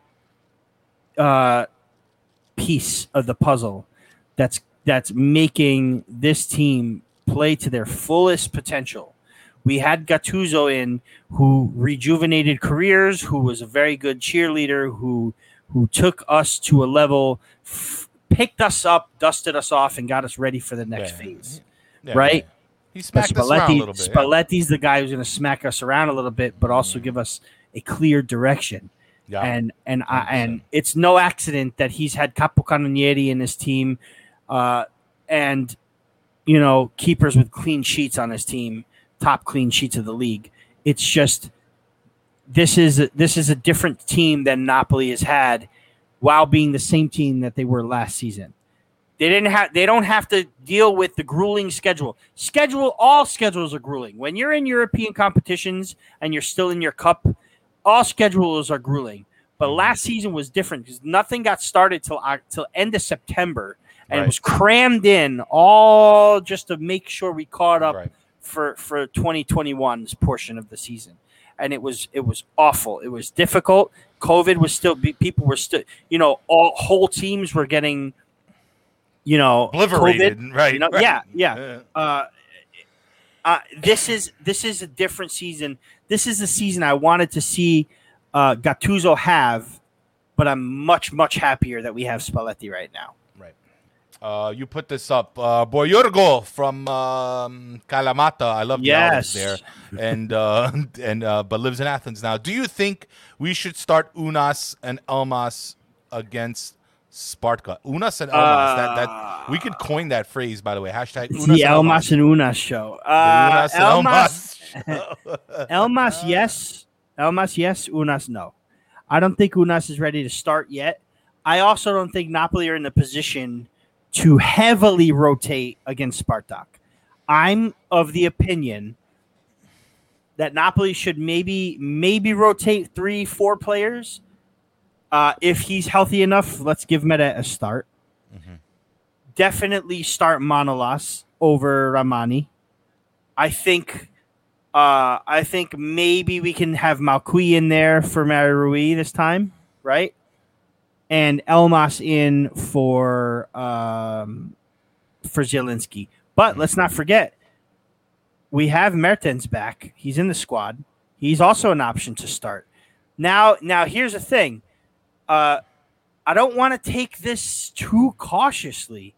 S2: piece of the puzzle that's making this team play to their fullest potential. We had Gattuso in, who rejuvenated careers, who was a very good cheerleader, who took us to a level, picked us up, dusted us off, and got us ready for the next phase. Yeah, right? Yeah.
S4: He smacked us around a little bit.
S2: Spalletti's the guy who's going to smack us around a little bit, but also give us a clear direction. Yeah. And it's no accident that he's had capocannonieri in his team, and keepers with clean sheets on his team, top clean sheets of the league. It's just this is a different team than Napoli has had, while being the same team that they were last season. They don't have to deal with the grueling schedule. All schedules are grueling. When you're in European competitions and you're still in your cup, all schedules are grueling. But last season was different because nothing got started till end of September, and it was crammed in all just to make sure we caught up for 2021's portion of the season, and it was awful. It was difficult. COVID was still people were still all whole teams were getting
S4: obliterated,
S2: COVID,
S4: right? Right.
S2: Yeah. This is a different season. This is the season I wanted to see Gattuso have, but I'm much happier that we have Spalletti right now.
S4: Right. You put this up, Boyorgo from Kalamata. I love the olives there, and but lives in Athens now. Do you think we should start Unas and Elmas against Sparta? Unas and Elmas. That we could coin that phrase, by the way. Hashtag Unas
S2: the Elmas and Unas show.
S4: Unas and Elmas.
S2: Elmas, yes. Elmas, yes. Unas, no. I don't think Unas is ready to start yet. I also don't think Napoli are in the position to heavily rotate against Spartak. I'm of the opinion that Napoli should maybe rotate 3-4 players. If he's healthy enough, let's give Meta a start. Mm-hmm. Definitely start Manolas over Ramani. I think maybe we can have Malqui in there for Mario this time, right? And Elmas in for Zielinski. But let's not forget, we have Mertens back. He's in the squad. He's also an option to start. Now here's the thing. I don't want to take this too cautiously.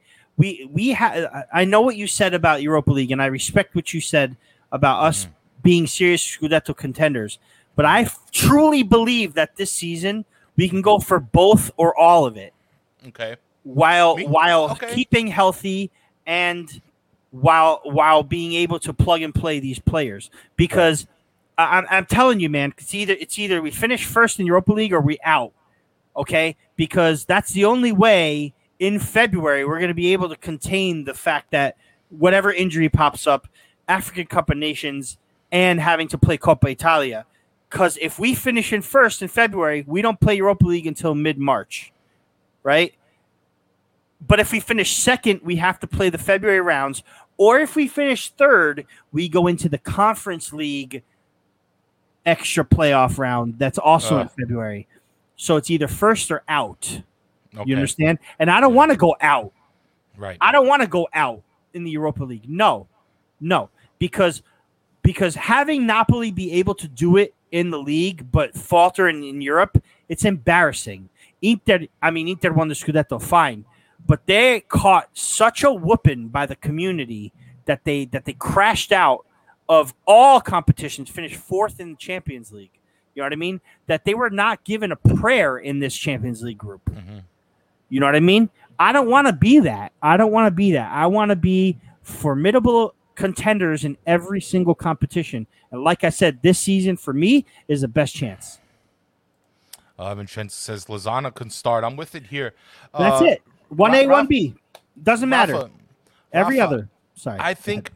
S2: I know what you said about Europa League, and I respect what you said about us being serious Scudetto contenders. But I truly believe that this season we can go for both or all of it.
S4: Okay.
S2: While keeping healthy and while being able to plug and play these players, because I'm telling you, man, it's either we finish first in Europa League or we out. Okay, because that's the only way in February we're going to be able to contain the fact that whatever injury pops up, African Cup of Nations, and having to play Coppa Italia. Because if we finish in first in February, we don't play Europa League until mid-March, right? But if we finish second, we have to play the February rounds. Or if we finish third, we go into the Conference League extra playoff round that's also in February. So it's either first or out. Okay. You understand? And I don't want to go out.
S4: Right.
S2: I don't want to go out in the Europa League. No. Because having Napoli be able to do it in the league but falter in Europe, it's embarrassing. Inter won the Scudetto, fine. But they caught such a whooping by the community that they crashed out of all competitions, finished fourth in the Champions League. You know what I mean? That they were not given a prayer in this Champions League group. Mm-hmm. You know what I mean? I don't want to be that. I want to be formidable contenders in every single competition. And like I said, this season for me is the best chance.
S4: Vincenzo says Lozano can start. I'm with it here.
S2: That's it. 1A, 1B. Doesn't matter. Every other. Sorry.
S4: I think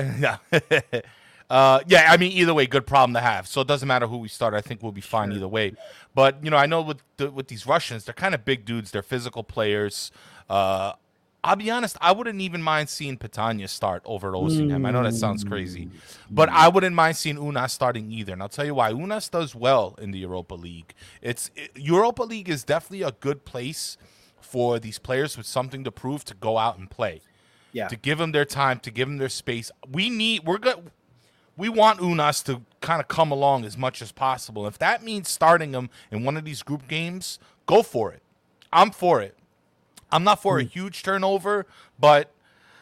S4: either way, good problem to have. So it doesn't matter who we start. I think we'll be fine either way. But, I know with these Russians, they're kind of big dudes. They're physical players. I'll be honest, I wouldn't even mind seeing Petagna start over Osimhen. I know that sounds crazy. But I wouldn't mind seeing Unas starting either. And I'll tell you why. Unas does well in the Europa League. Europa League is definitely a good place for these players with something to prove to go out and play. Yeah. To give them their time, to give them their space. We want Unas to kind of come along as much as possible. If that means starting him in one of these group games, go for it. I'm for it. I'm not for a huge turnover, but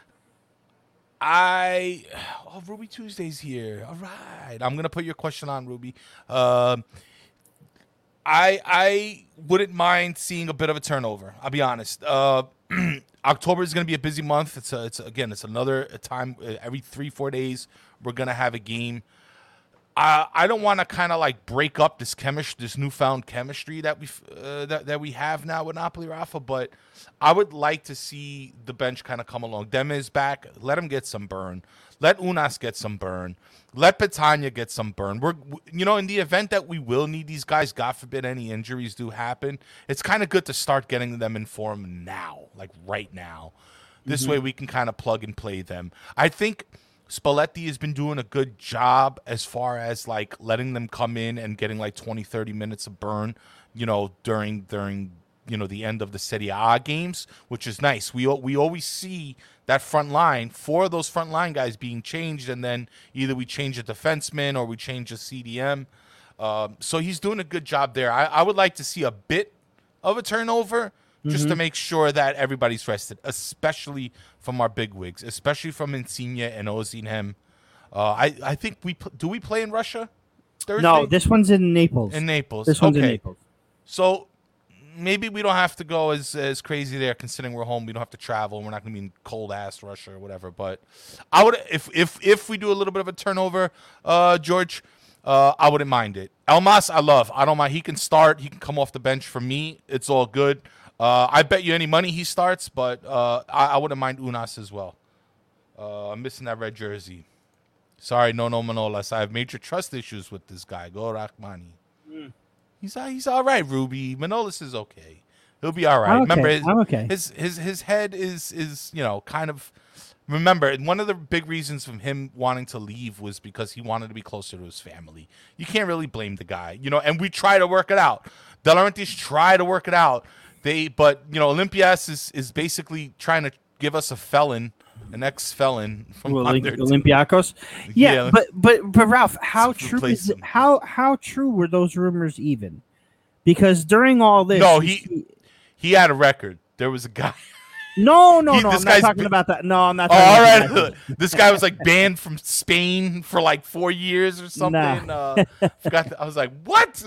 S4: Ruby Tuesday's here. All right. I'm going to put your question on, Ruby. I wouldn't mind seeing a bit of a turnover. I'll be honest. October is going to be a busy month. It's another time every 3-4 days we're going to have a game. I don't want to kind of like break up this newfound chemistry that we have now with Napoli, Rafa, but I would like to see the bench kind of come along. Dem is back. Let him get some burn. Let Unas get some burn. Let Petagna get some burn. In the event that we will need these guys, God forbid any injuries do happen, it's kind of good to start getting them in form now, like right now. This way we can kind of plug and play them. I think Spalletti has been doing a good job as far as like letting them come in and getting like 20, 30 minutes of burn, during the end of the Serie A games, which is nice. We always see that front line, 4 of those front line guys being changed, and then either we change a defenseman or we change a CDM. So he's doing a good job there. I would like to see a bit of a turnover just to make sure that everybody's rested, especially from our bigwigs, especially from Insigne and Osimhen. I think we play in Russia Thursday?
S2: No, this one's in Naples.
S4: In Naples.
S2: This one's in Naples.
S4: So maybe we don't have to go as crazy there, considering we're home. We don't have to travel. We're not going to be in cold ass Russia or whatever. But I would, if we do a little bit of a turnover, George, I wouldn't mind it. Elmas, I love. I don't mind. He can start. He can come off the bench for me. It's all good. I bet you any money he starts, but I wouldn't mind Unas as well. I'm missing that red jersey. Sorry, no Manolas. I have major trust issues with this guy. Go Rahmani. He's all right, Ruby. Manolas is okay. He'll be all right.
S2: I'm okay.
S4: His head is kind of. Remember, one of the big reasons from him wanting to leave was because he wanted to be closer to his family. You can't really blame the guy, and we try to work it out. De Laurentiis try to work it out. But Olympias is basically trying to give us an ex-felon from
S2: Olympiacos. Yeah, but Ralph, how true is it? How true were those rumors even? Because during all this,
S4: no, he had a record. There was a guy.
S2: No, I'm not talking about that. No, I'm not.
S4: All right, this guy was like banned from Spain for like 4 years or something.
S2: Nah.
S4: I was like, what?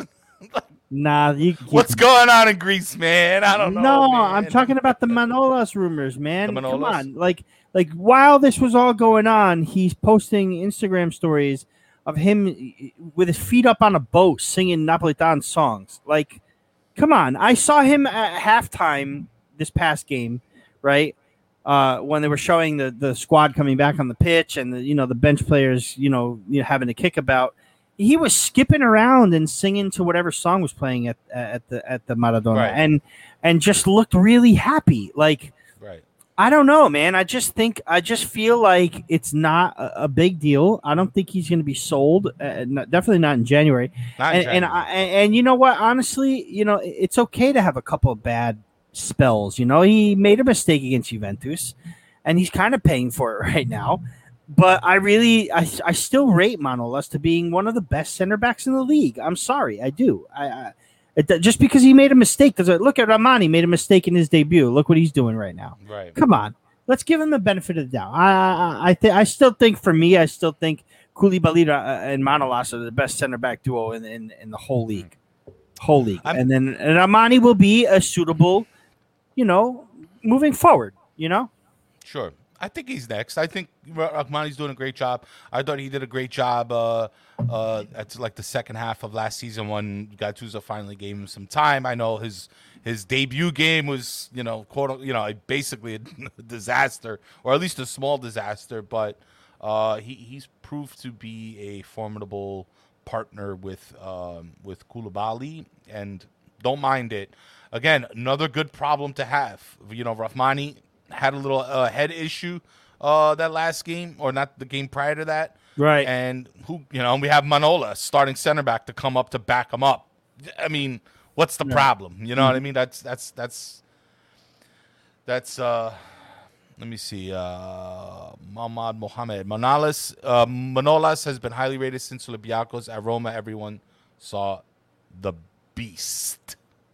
S2: Nah,
S4: what's going on in Greece, man? I don't know.
S2: No,
S4: man.
S2: I'm talking about the Manolas rumors, man. Come on, like while this was all going on, he's posting Instagram stories of him with his feet up on a boat singing Napolitan songs. Like, come on! I saw him at halftime this past game, right? When they were showing the squad coming back on the pitch and the bench players, having a kickabout. He was skipping around and singing to whatever song was playing at the Maradona,
S4: right.
S2: and just looked really happy. Like,
S4: right.
S2: I don't know, man. I just feel like it's not a big deal. I don't think he's going to be sold. Definitely not in January. And you know what? Honestly, it's okay to have a couple of bad spells. He made a mistake against Juventus, and he's kind of paying for it right now. But I still rate Manolas to being one of the best center backs in the league. I'm sorry, I do. Just because he made a mistake doesn't. Look at Rahmani, made a mistake in his debut. Look what he's doing right now.
S4: Right.
S2: Come on, let's give him the benefit of the doubt. I still think Koulibaly and Manolas are the best center back duo in the whole league. And then Rahmani will be a suitable, moving forward.
S4: Sure. I think he's next. I think Rahmani's doing a great job. I thought he did a great job at like the second half of last season when Gattuso finally gave him some time. I know his debut game was, basically a disaster, or at least a small disaster, but he's proved to be a formidable partner with Koulibaly, and don't mind it. Again, another good problem to have. Rahmani had a little head issue that last game, or not the game prior to that.
S2: Right.
S4: And we have Manolas, starting center back, to come up to back him up. I mean, what's the problem? You know what I mean? That's let me see. Mohamed Manolas has been highly rated since Olympiacos. At Roma, everyone saw the beast.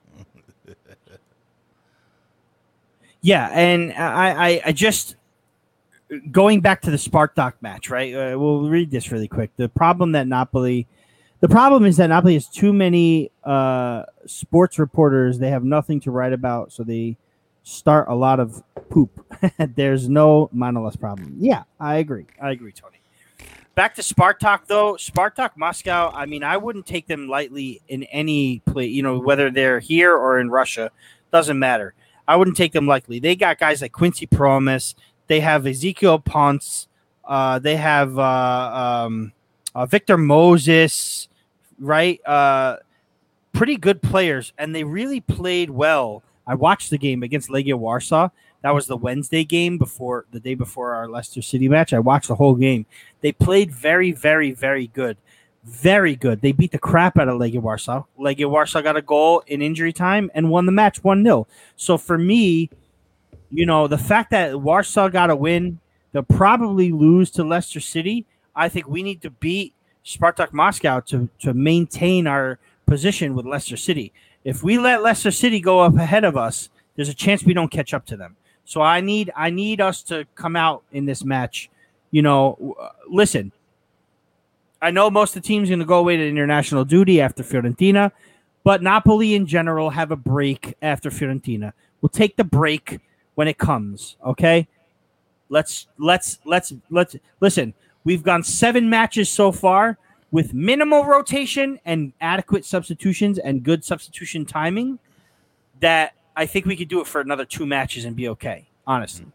S2: Yeah, and I just going back to the Spartak match, right? We'll read this really quick. The problem is that Napoli has too many sports reporters. They have nothing to write about, so they start a lot of poop. There's no Manolas problem. Yeah, I agree, Tony. Back to Spartak, though. Spartak Moscow, I mean, I wouldn't take them lightly in any play, whether they're here or in Russia. Doesn't matter. I wouldn't take them lightly. They got guys like Quincy Promes. They have Ezekiel Ponce. They have Victor Moses, right? Pretty good players, and they really played well. I watched the game against Legia Warsaw. That was the Wednesday game the day before our Leicester City match. I watched the whole game. They played very, very, very good. Very good. They beat the crap out of Legia Warsaw. Legia Warsaw got a goal in injury time and won the match 1-0. So for me, the fact that Warsaw got a win, they'll probably lose to Leicester City. I think we need to beat Spartak Moscow to maintain our position with Leicester City. If we let Leicester City go up ahead of us, there's a chance we don't catch up to them. So I need us to come out in this match. Listen, I know most of the team's going to go away to international duty after Fiorentina, but Napoli in general have a break after Fiorentina. We'll take the break when it comes, okay? Let's listen. We've gone 7 matches so far with minimal rotation and adequate substitutions and good substitution timing that I think we could do it for another 2 matches and be okay, honestly.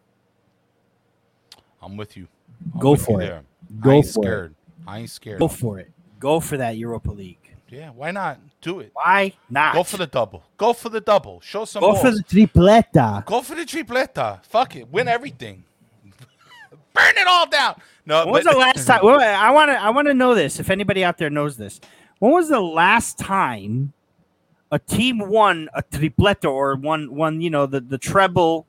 S4: I'm with you.
S2: Go for it.
S4: I ain't scared.
S2: Go for it. Go for that Europa League.
S4: Yeah, why not? Do it.
S2: Why not?
S4: Go for the double. Show some
S2: Go
S4: balls.
S2: for the tripleta.
S4: Go for the tripleta. Fuck it. Win everything. Burn it all down. No,
S2: When was the last time? Well, I want to know this. If anybody out there knows this, when was the last time a team won a tripleta or won the treble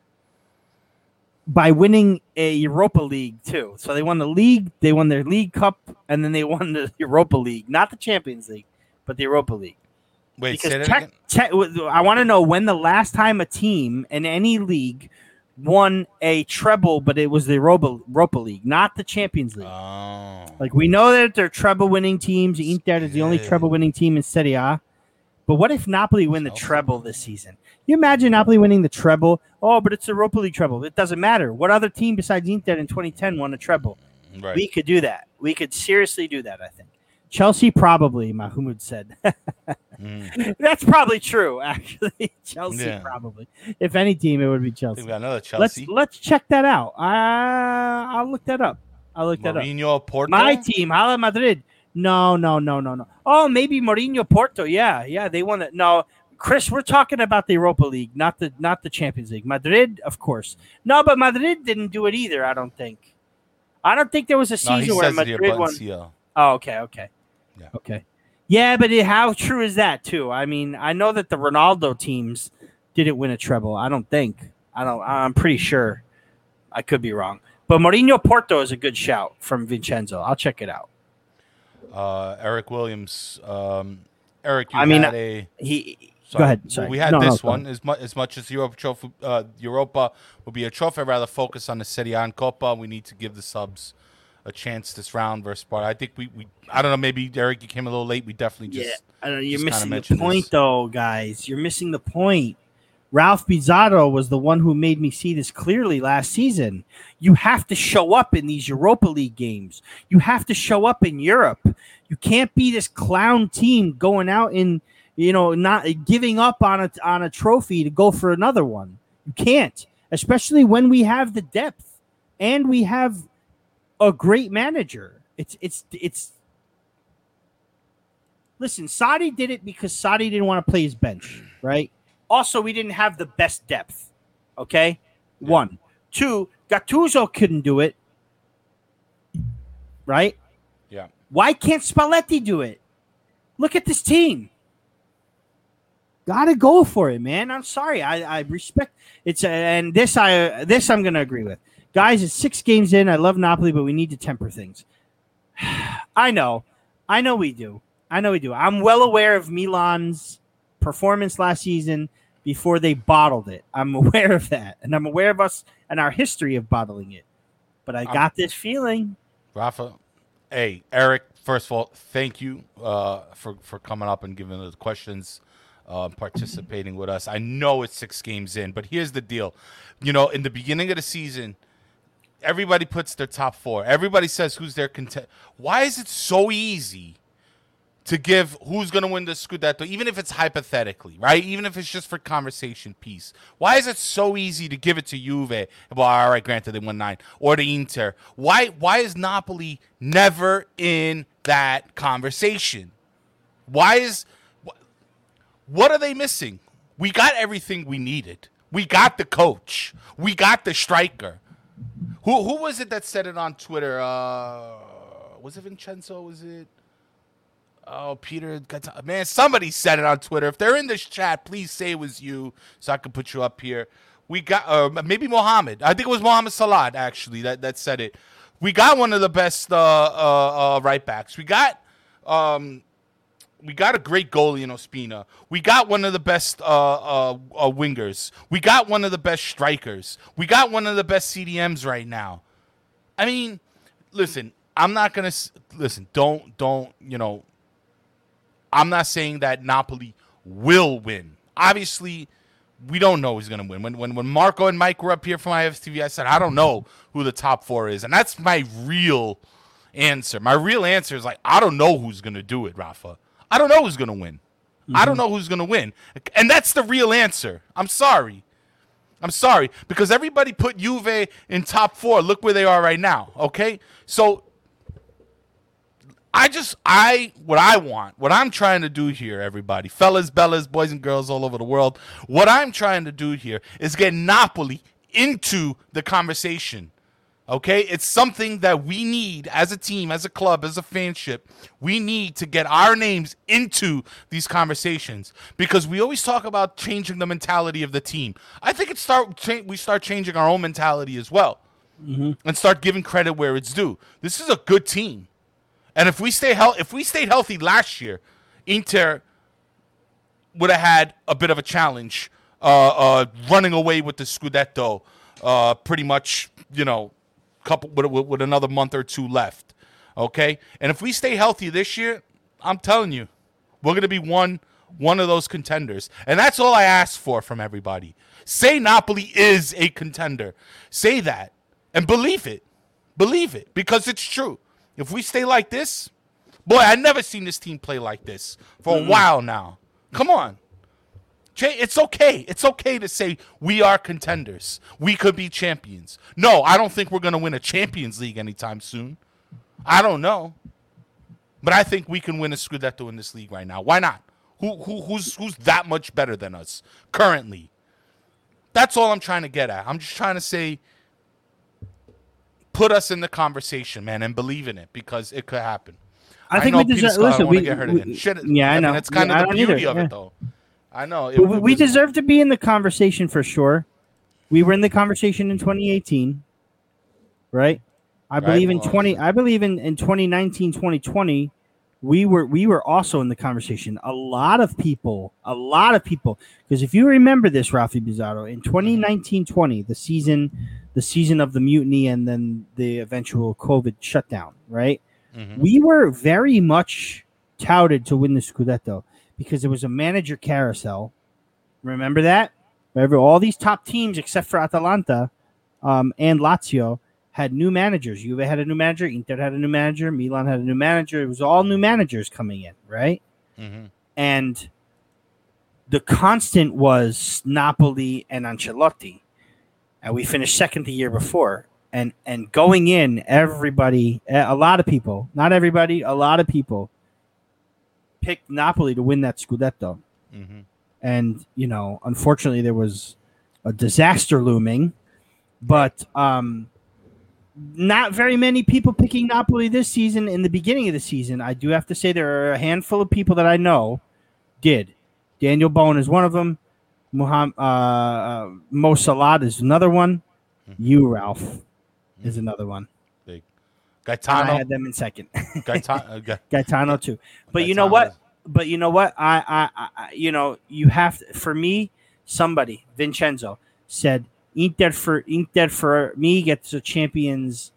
S2: by winning a Europa League too? So they won the league, they won their League Cup, and then they won the Europa League, not the Champions League, but the Europa League.
S4: Wait,
S2: Because
S4: say that again?
S2: I want to know when the last time a team in any league won a treble, but it was the Europa League, not the Champions League.
S4: Oh.
S2: Like, we know that they're treble-winning teams. Inter is the only treble-winning team in Serie A. But what if Napoli win the treble this season? You imagine Napoli winning the treble? Oh, but it's the Europa League treble. It doesn't matter. What other team besides Inter in 2010 won a treble?
S4: Right.
S2: We could do that. We could seriously do that, I think. Chelsea probably, Mahmoud said. That's probably true, actually. Chelsea probably. If any team, it would be Chelsea.
S4: We got another Chelsea.
S2: Let's check that out. I'll look that up.
S4: Mourinho, Porto?
S2: My team, Hala Madrid. No. Oh, maybe Mourinho, Porto. Yeah, they won it. No, Chris, we're talking about the Europa League, not the Champions League. Madrid, of course. No, but Madrid didn't do it either, I don't think. I don't think there was a season where Madrid won. Oh, okay.
S4: Yeah.
S2: Okay. Yeah, but how true is that, too? I mean, I know that the Ronaldo teams didn't win a treble. I don't think. I'm pretty sure. I could be wrong. But Mourinho Porto is a good shout from Vincenzo. I'll check it out.
S4: Eric Williams. Eric,
S2: Go ahead. Sorry.
S4: We had this one. As much as Europa will be a trophy, I'd rather focus on the Serie A and Copa. We need to give the subs a chance this round versus Sparta. I think we I don't know, maybe Eric, you came a little late. We definitely just
S2: I don't know, you're
S4: just
S2: missing the point though, guys. You're missing the point. Ralph Pizarro was the one who made me see this clearly last season. You have to show up in these Europa League games. You have to show up in Europe. You can't be this clown team going out in, not giving up on a trophy to go for another one. You can't, especially when we have the depth and we have a great manager. It's listen, Sarri did it because Sarri didn't want to play his bench, right? Also, we didn't have the best depth. Okay? Yeah. 1. 2, Gattuso couldn't do it. Right?
S4: Yeah.
S2: Why can't Spalletti do it? Look at this team. Gotta go for it, man. I'm sorry. I respect it's and this I'm gonna agree with. Guys, it's 6 games in. I love Napoli, but we need to temper things. I know we do. I'm well aware of Milan's performance last season before they bottled it. I'm aware of that, and I'm aware of us and our history of bottling it. But I got this feeling.
S4: Rafa, hey, Eric, first of all, thank you for coming up and giving the questions, participating with us. I know it's 6 games in, but here's the deal. In the beginning of the season, everybody puts their top 4. Everybody says who's their contender. Why is it so easy to give who's going to win the Scudetto, even if it's hypothetically, right? Even if it's just for conversation piece. Why is it so easy to give it to Juve? Well, all right, granted, they won 9. Or the Inter. Why is Napoli never in that conversation? What are they missing? We got everything we needed. We got the coach. We got the striker. Who was it that said it on Twitter? Was it Vincenzo? Was it? Oh, Peter. Man, somebody said it on Twitter. If they're in this chat, please say it was you so I can put you up here. We got maybe Mohammed. I think it was Mohammed Salah, actually, that said it. We got one of the best right backs. We got a great goalie in Ospina. We got one of the best wingers. We got one of the best strikers. We got one of the best CDMs right now. I mean, listen, I'm not going to – listen, don't, I'm not saying that Napoli will win. Obviously, we don't know who's going to win. When Marco and Mike were up here from IFTV, I said, I don't know who the top 4 is. And that's my real answer. My real answer is like, I don't know who's going to do it, Rafa. I don't know who's going to win. I don't know who's going to win. And that's the real answer. I'm sorry. Because everybody put Juve in top 4. Look where they are right now, okay? So what I'm trying to do here, everybody, fellas, bellas, boys and girls all over the world, what I'm trying to do here is get Napoli into the conversation. Okay, it's something that we need as a team, as a club, as a fanship. We need to get our names into these conversations because we always talk about changing the mentality of the team. I think we start changing our own mentality as well, and start giving credit where it's due. This is a good team, and if we stayed healthy last year, Inter would have had a bit of a challenge, running away with the Scudetto, pretty much, couple with another month or 2 left, okay? And if we stay healthy this year, I'm telling you, we're going to be one of those contenders. And that's all I ask for from everybody. Say Napoli is a contender. Say that and believe it. Believe it because it's true. If we stay like this, boy, I've never seen this team play like this for a while now. Come on. It's okay. It's okay to say we are contenders. We could be champions. No, I don't think we're going to win a Champions League anytime soon. I don't know. But I think we can win a Scudetto in this league right now. Why not? Who's that much better than us currently? That's all I'm trying to get at. I'm just trying to say put us in the conversation, man, and believe in it because it could happen.
S2: I think we deserve. Listen, we
S4: get hurt again. Shit,
S2: I know.
S4: It's kind of the beauty of it, though. I know.
S2: We deserve to be in the conversation for sure. We were in the conversation in 2018, right? I believe in 2019, 2020, we were also in the conversation. A lot of people, because if you remember this, Rafi Bizzarro, in 2019-20, the season of the mutiny and then the eventual COVID shutdown, right? We were very much touted to win the Scudetto. Because it was a manager carousel. Remember that? All these top teams, except for Atalanta and Lazio, had new managers. Juve had a new manager. Inter had a new manager. Milan had a new manager. It was all new managers coming in, right? And the constant was Napoli and Ancelotti. And we finished second the year before. And going in, everybody, a lot of people, not everybody, a lot of people, picked Napoli to win that Scudetto. And, unfortunately there was a disaster looming, but not very many people picking Napoli this season. In the beginning of the season, I do have to say there are a handful of people that I know did. Daniel Bowen is one of them. Mo Salah is another one. You, Ralph, is another one.
S4: Gaetano.
S2: I had them in second.
S4: Gaetano
S2: too. But you know what? I you have to, for me, somebody, Vincenzo, said Inter for me gets a champion's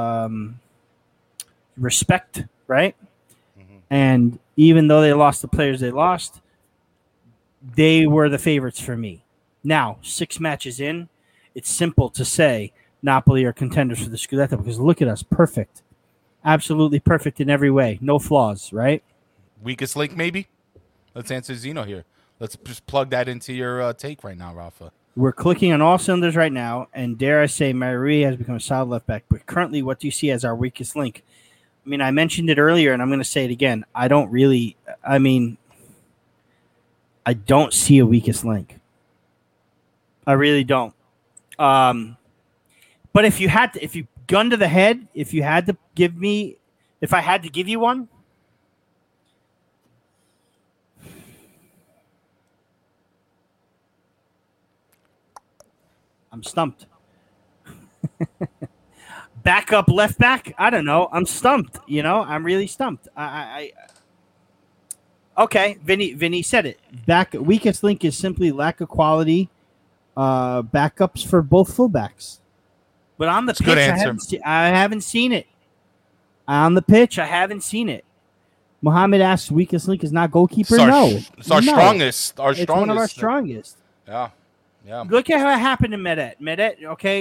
S2: respect, right? And even though they lost the players they lost, they were the favorites for me. Now, 6 matches in, it's simple to say Napoli are contenders for the Scudetto because look at us, perfect. Absolutely perfect in every way. No flaws, right?
S4: Weakest link, maybe? Let's answer Zeno here. Let's just plug that into your take right now, Rafa.
S2: We're clicking on all cylinders right now, and dare I say, Marie has become a solid left back. But currently, what do you see as our weakest link? I mean, I mentioned it earlier, and I'm going to say it again. I don't see a weakest link. I really don't. But if you gun to the head, if I had to give you one, I'm stumped. Backup left back? I don't know. I'm stumped. I'm really stumped. Okay, Vinny said it. Weakest link is simply lack of quality backups for both fullbacks. But on the pitch,
S4: good answer.
S2: I haven't seen it. On the pitch, I haven't seen it. Muhammad asks, weakest link is not goalkeeper?
S4: It's our strongest.
S2: It's one of our strongest.
S4: Yeah.
S2: Look at what happened to Medet. Medet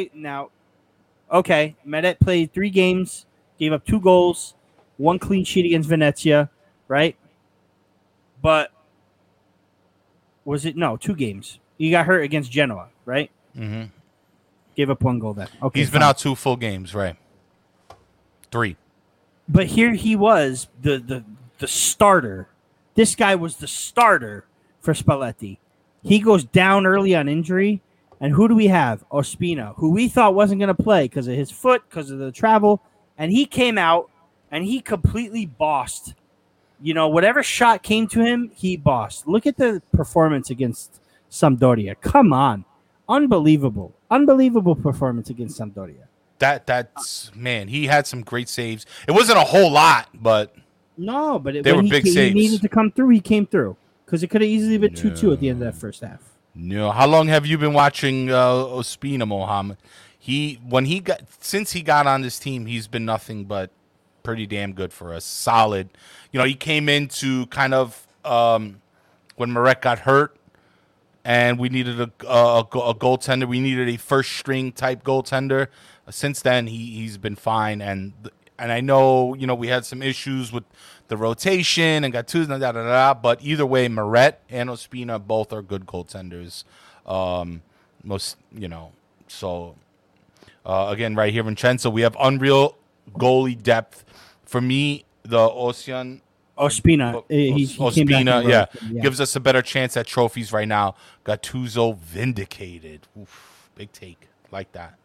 S2: played 3 games, gave up 2 goals, 1 clean sheet against Venezia, right? But was it 2 games? He got hurt against Genoa, right?
S4: Mm-hmm.
S2: Gave up 1 goal then. Okay,
S4: he's been out 2 full games, right? 3.
S2: But here he was, the starter. This guy was the starter for Spalletti. He goes down early on injury, and who do we have? Ospina, who we thought wasn't going to play because of his foot, because of the travel, and he came out and he completely bossed. Whatever shot came to him, he bossed. Look at the performance against Sampdoria. Come on. Unbelievable performance against Sampdoria.
S4: That's man, he had some great saves. It wasn't a whole lot, but they were big saves.
S2: He needed to come through. He came through because it could have easily been 2-2 at the end of that first half.
S4: No, how long have you been watching Ospina, Mohammed? Since he got on this team, he's been nothing but pretty damn good for us. Solid. He came into kind of when Marek got hurt, and we needed a goaltender. We needed a first string type goaltender. Since then, he's been fine, and I know we had some issues with the rotation and Gattuso, but either way, Meret and Ospina both are good goaltenders. So again, right here, Vincenzo, we have unreal goalie depth. For me, the Ospina, gives us a better chance at trophies right now. Gattuso vindicated. Oof, big take like that.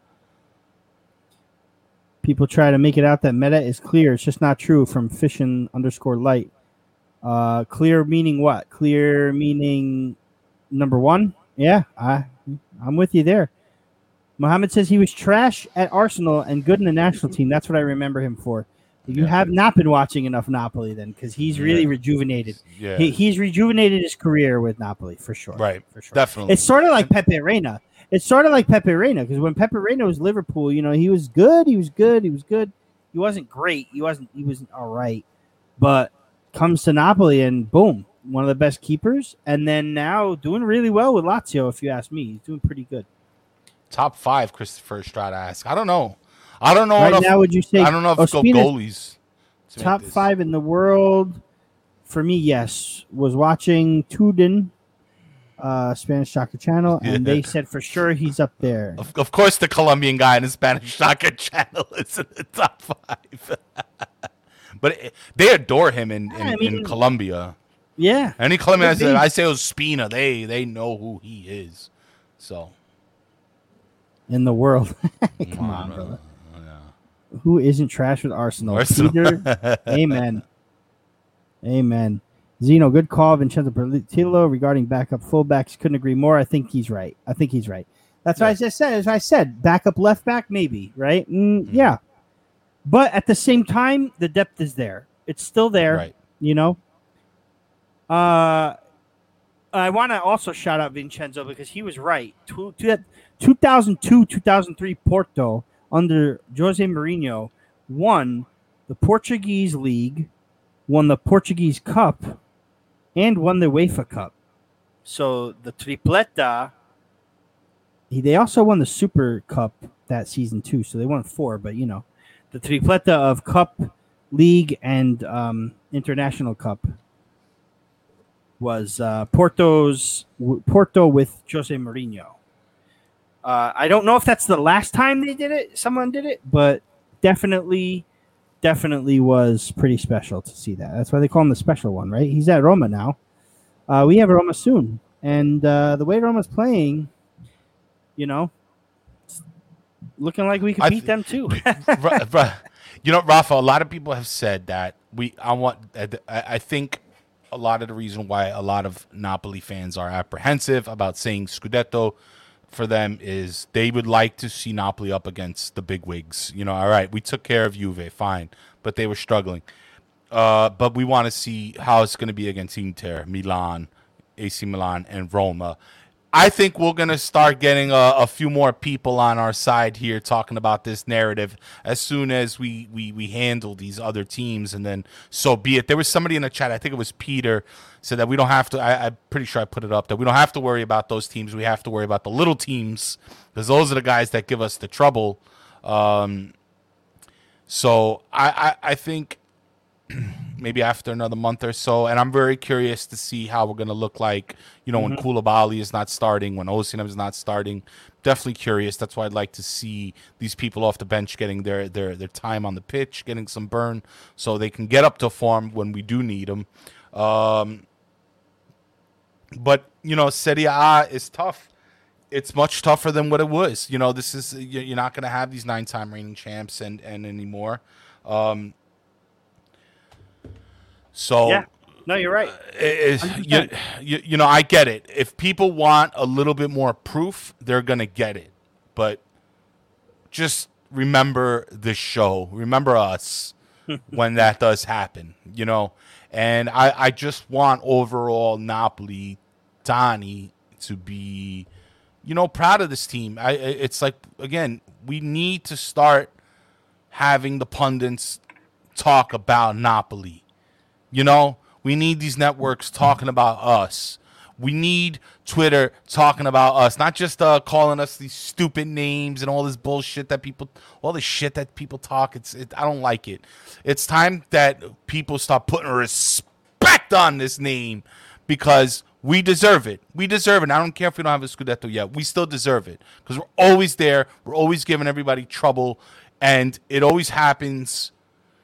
S2: People try to make it out that Meta is clear. It's just not true from Fishin_light. Clear meaning what? Clear meaning number 1? Yeah, I'm with you there. Mohammed says he was trash at Arsenal and good in the national team. That's what I remember him for. You have not been watching enough Napoli then, because he's really rejuvenated. Yeah. He's rejuvenated his career with Napoli, for sure.
S4: Right,
S2: for sure.
S4: Definitely.
S2: It's sort of like Pepe Reina. Because when Pepe Reina was Liverpool, he was good. He wasn't great. He was all right. But comes to Napoli and boom, one of the best keepers. And then now doing really well with Lazio, if you ask me. He's doing pretty good.
S4: Top 5, Christopher Estrada asked. I don't know. Right
S2: enough, now, would you say
S4: I don't know if it's goalies.
S2: Top 5 in the world for me, yes. Was watching Tudin, Spanish Soccer Channel, and they said for sure he's up there.
S4: Of course, the Colombian guy in the Spanish Soccer Channel is in the top 5. But they adore him in Colombia.
S2: Yeah.
S4: Any Colombian I say Ospina, they know who he is. So.
S2: In the world. Come on, brother. Who isn't trash with Arsenal? Peter, amen. Zeno, good call. Vincenzo Pertillo regarding backup fullbacks. Couldn't agree more. I think he's right. That's what I just said. As I said, backup left back, maybe, right? Yeah. But at the same time, the depth is there. It's still there, right. I want to also shout out Vincenzo because he was right. 2002-2003 Porto under Jose Mourinho won the Portuguese League, won the Portuguese Cup, and won the UEFA Cup. So the tripleta. They also won the Super Cup that season too. So they won 4, but the tripleta of Cup, League, and International Cup was Porto with Jose Mourinho. I don't know if that's the last time they did it. Someone did it, but definitely was pretty special to see that. That's why they call him the special one, right? He's at Roma now. We have Roma soon, and the way Roma's playing, you know, looking like we could beat them too.
S4: Rafa, a lot of people have said that I think a lot of the reason why a lot of Napoli fans are apprehensive about saying Scudetto for them is they would like to see Napoli up against the big wigs. All right, we took care of Juve, fine, but they were struggling. But we want to see how it's going to be against Inter, Milan, AC Milan, and Roma. I think we're going to start getting a few more people on our side here talking about this narrative as soon as we handle these other teams, and then so be it. There was somebody in the chat, I think it was Peter, said that we don't have to, I'm pretty sure I put it up, that we don't have to worry about those teams. We have to worry about the little teams because those are the guys that give us the trouble. So I think maybe after another month or so, and I'm very curious to see how we're going to look like, when Koulibaly is not starting, when Osimhen is not starting. Definitely curious. That's why I'd like to see these people off the bench getting their time on the pitch, getting some burn, so they can get up to form when we do need them. But, Serie A is tough. It's much tougher than what it was. This is, you're not going to have these 9-time reigning champs and anymore. So
S2: yeah, no, you're right.
S4: I get it. If people want a little bit more proof, they're gonna get it. But just remember the show. Remember us when that does happen. And I just want overall Napoli, Tani, to be, proud of this team. It's like, again, we need to start having the pundits talk about Napoli. We need these networks talking about us. We need Twitter talking about us, not just calling us these stupid names and all this bullshit all the shit that people talk. I don't like it. It's time that people start putting respect on this name because we deserve it. We deserve it. And I don't care if we don't have a Scudetto yet. We still deserve it because we're always there. We're always giving everybody trouble, and it always happens,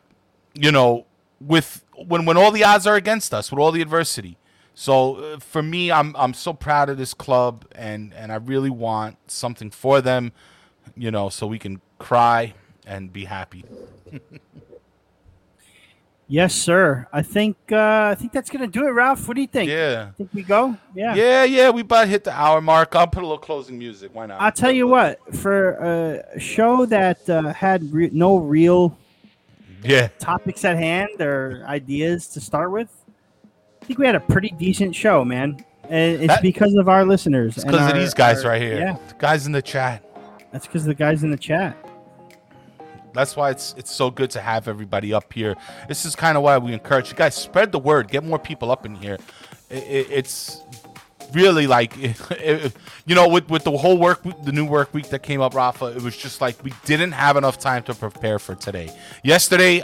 S4: with when all the odds are against us, with all the adversity. So for me, I'm so proud of this club, and I really want something for them, so we can cry and be happy.
S2: Yes, sir. I think that's gonna do it, Ralph. What do you think?
S4: Yeah.
S2: Think we go? Yeah.
S4: Yeah. We about hit the hour mark. I'll put a little closing music. Why not?
S2: I'll tell you what. For a show that had no real topics at hand or ideas to start with, I think we had a pretty decent show, man. And it's because of our listeners.
S4: It's because of these guys right here.
S2: Yeah.
S4: The guys in the chat.
S2: That's because of the guys in the chat.
S4: That's why it's so good to have everybody up here. This is kind of why we encourage you guys, spread the word, get more people up in here. It's really like, with the whole the new work week that came up, Rafa, it was just like we didn't have enough time to prepare for today. Yesterday,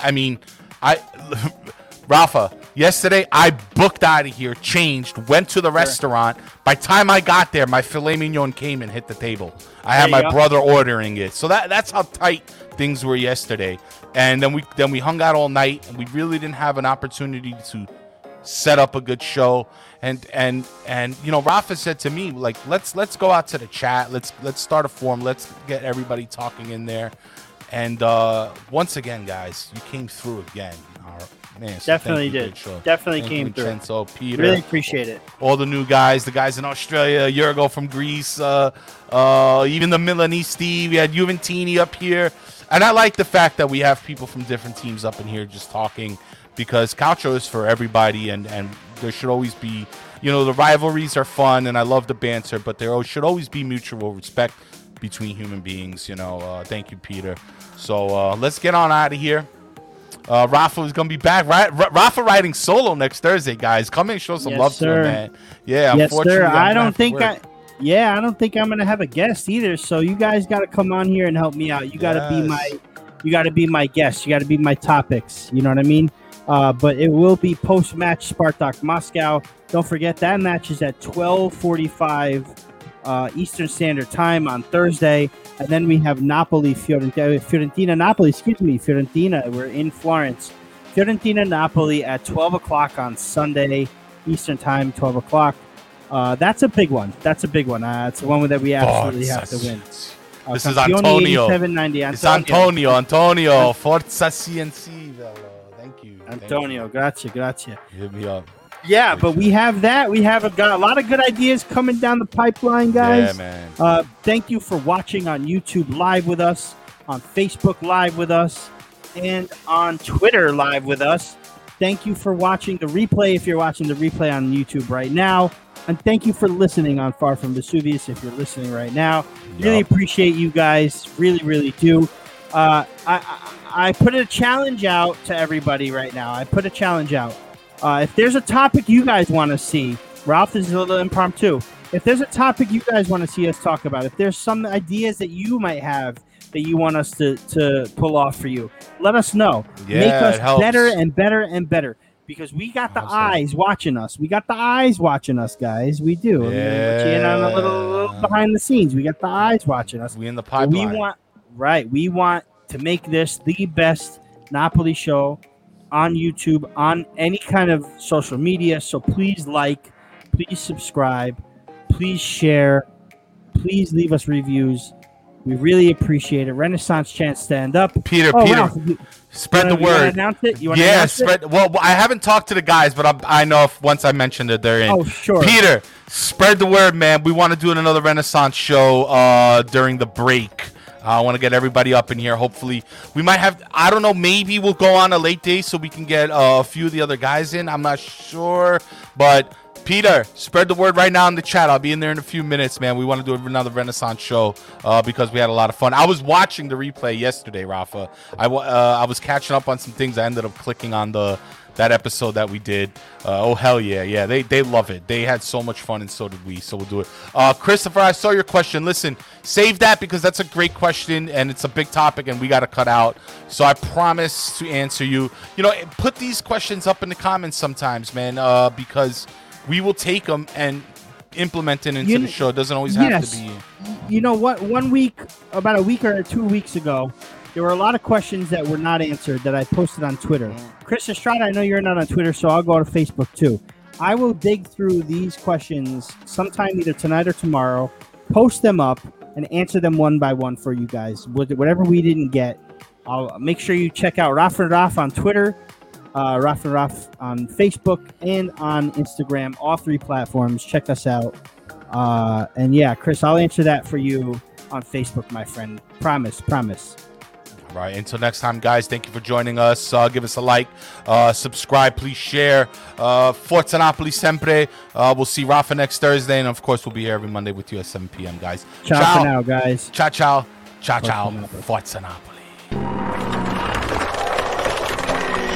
S4: yesterday I booked out of here, changed, went to the restaurant. By the time I got there, my filet mignon came and hit the table. I had my brother ordering it. So that's how tight things were yesterday. And then we hung out all night, and we really didn't have an opportunity to set up a good show. And Rafa said to me, like, let's go out to the chat. Let's start a forum. Let's get everybody talking in there. And once again, guys, you came through again. Man, so
S2: definitely did. Definitely came through.
S4: Vincenzo, Peter,
S2: really appreciate it.
S4: All the new guys, the guys in Australia, Yurgo from Greece, even the Milanisti. We had Juventini up here, and I like the fact that we have people from different teams up in here just talking, because Calcio is for everybody, and there should always be, the rivalries are fun, and I love the banter, but there should always be mutual respect between human beings. Thank you, Peter. So let's get on out of here. Rafa is going to be back. Rafa riding solo next Thursday, guys. Come and show some love to him, man. Yeah,
S2: yes,
S4: unfortunately,
S2: sir. I don't think I'm going to have a guest either. So you guys got to come on here and help me out. You got to be my guest. You got to be my topics. You know what I mean? But it will be post-match Spartak Moscow. Don't forget that match is at 12:45 Eastern Standard Time on Thursday. And then we have Fiorentina-Napoli. Fiorentina. We're in Florence. Fiorentina-Napoli at 12 o'clock on Sunday, Eastern Time, 12 o'clock. That's a big one. It's the one that we absolutely have to win.
S4: This is
S2: Campione
S4: Antonio.
S2: 8790.
S4: It's Antonio. Forza CNC. Thank you.
S2: Antonio, grazie.
S4: Hit me up.
S2: Yeah, but we have that. We have got a lot of good ideas coming down the pipeline, guys.
S4: Yeah, man.
S2: Thank you for watching on YouTube Live with us, on Facebook Live with us, and on Twitter Live with us. Thank you for watching the replay if you're watching the replay on YouTube right now. And thank you for listening on Far From Vesuvius if you're listening right now. Really appreciate you guys. Really, really do. I put a challenge out to everybody right now. If there's a topic you guys want to see, Ralph, this is a little impromptu. If there's a topic you guys want to see us talk about, if there's some ideas that you might have that you want us to pull off for you, let us know.
S4: Yeah,
S2: make us
S4: it helps.
S2: better and better and better. Because we got the eyes watching us. We got the eyes watching us, guys. We do.
S4: Yeah.
S2: On a little behind the scenes. We got the eyes watching us.
S4: We in the pipeline.
S2: We want to make this the best Napoli show on YouTube, on any kind of social media. So please please subscribe, please share, please leave us reviews. We really appreciate it. Renaissance Chant, stand up.
S4: Peter,
S2: Ralph,
S4: spread the word.
S2: You want to announce it?
S4: Yeah, spread. Well, I haven't talked to the guys, but I know if once I mentioned it, they're in.
S2: Oh, sure.
S4: Peter, spread the word, man. We want to do another Renaissance show during the break. I want to get everybody up in here. Hopefully, we might have, I don't know, maybe we'll go on a late day so we can get a few of the other guys in. I'm not sure, but Peter, spread the word right now in the chat. I'll be in there in a few minutes, man. We want to do another Renaissance show because we had a lot of fun. I was watching the replay yesterday, Rafa. I was catching up on some things. I ended up clicking on that episode that we did. Oh, hell yeah. They love it. They had so much fun, and so did we. So we'll do it. Christopher, I saw your question. Listen, save that because that's a great question, and it's a big topic, and we got to cut out. So I promise to answer you. Put these questions up in the comments sometimes, man, because we will take them and implement it into the show. It doesn't always have to be.
S2: You know what? About a week or 2 weeks ago, there were a lot of questions that were not answered that I posted on Twitter. Chris Estrada, I know you're not on Twitter, so I'll go to Facebook too. I will dig through these questions sometime either tonight or tomorrow, post them up, and answer them one by one for you guys. Whatever we didn't get, I'll make sure you check out Raf and Raf on Twitter, Raf and Raf on Facebook, and on Instagram, all three platforms. Check us out. And yeah, Chris, I'll answer that for you on Facebook, my friend. Promise.
S4: Right. Until next time, guys, thank you for joining us. Give us a like, subscribe, please share. Forza Napoli sempre. We'll see Rafa next Thursday. And of course, we'll be here every Monday with you at 7 p.m., guys.
S2: Ciao for now, guys.
S4: Ciao. Forza Napoli.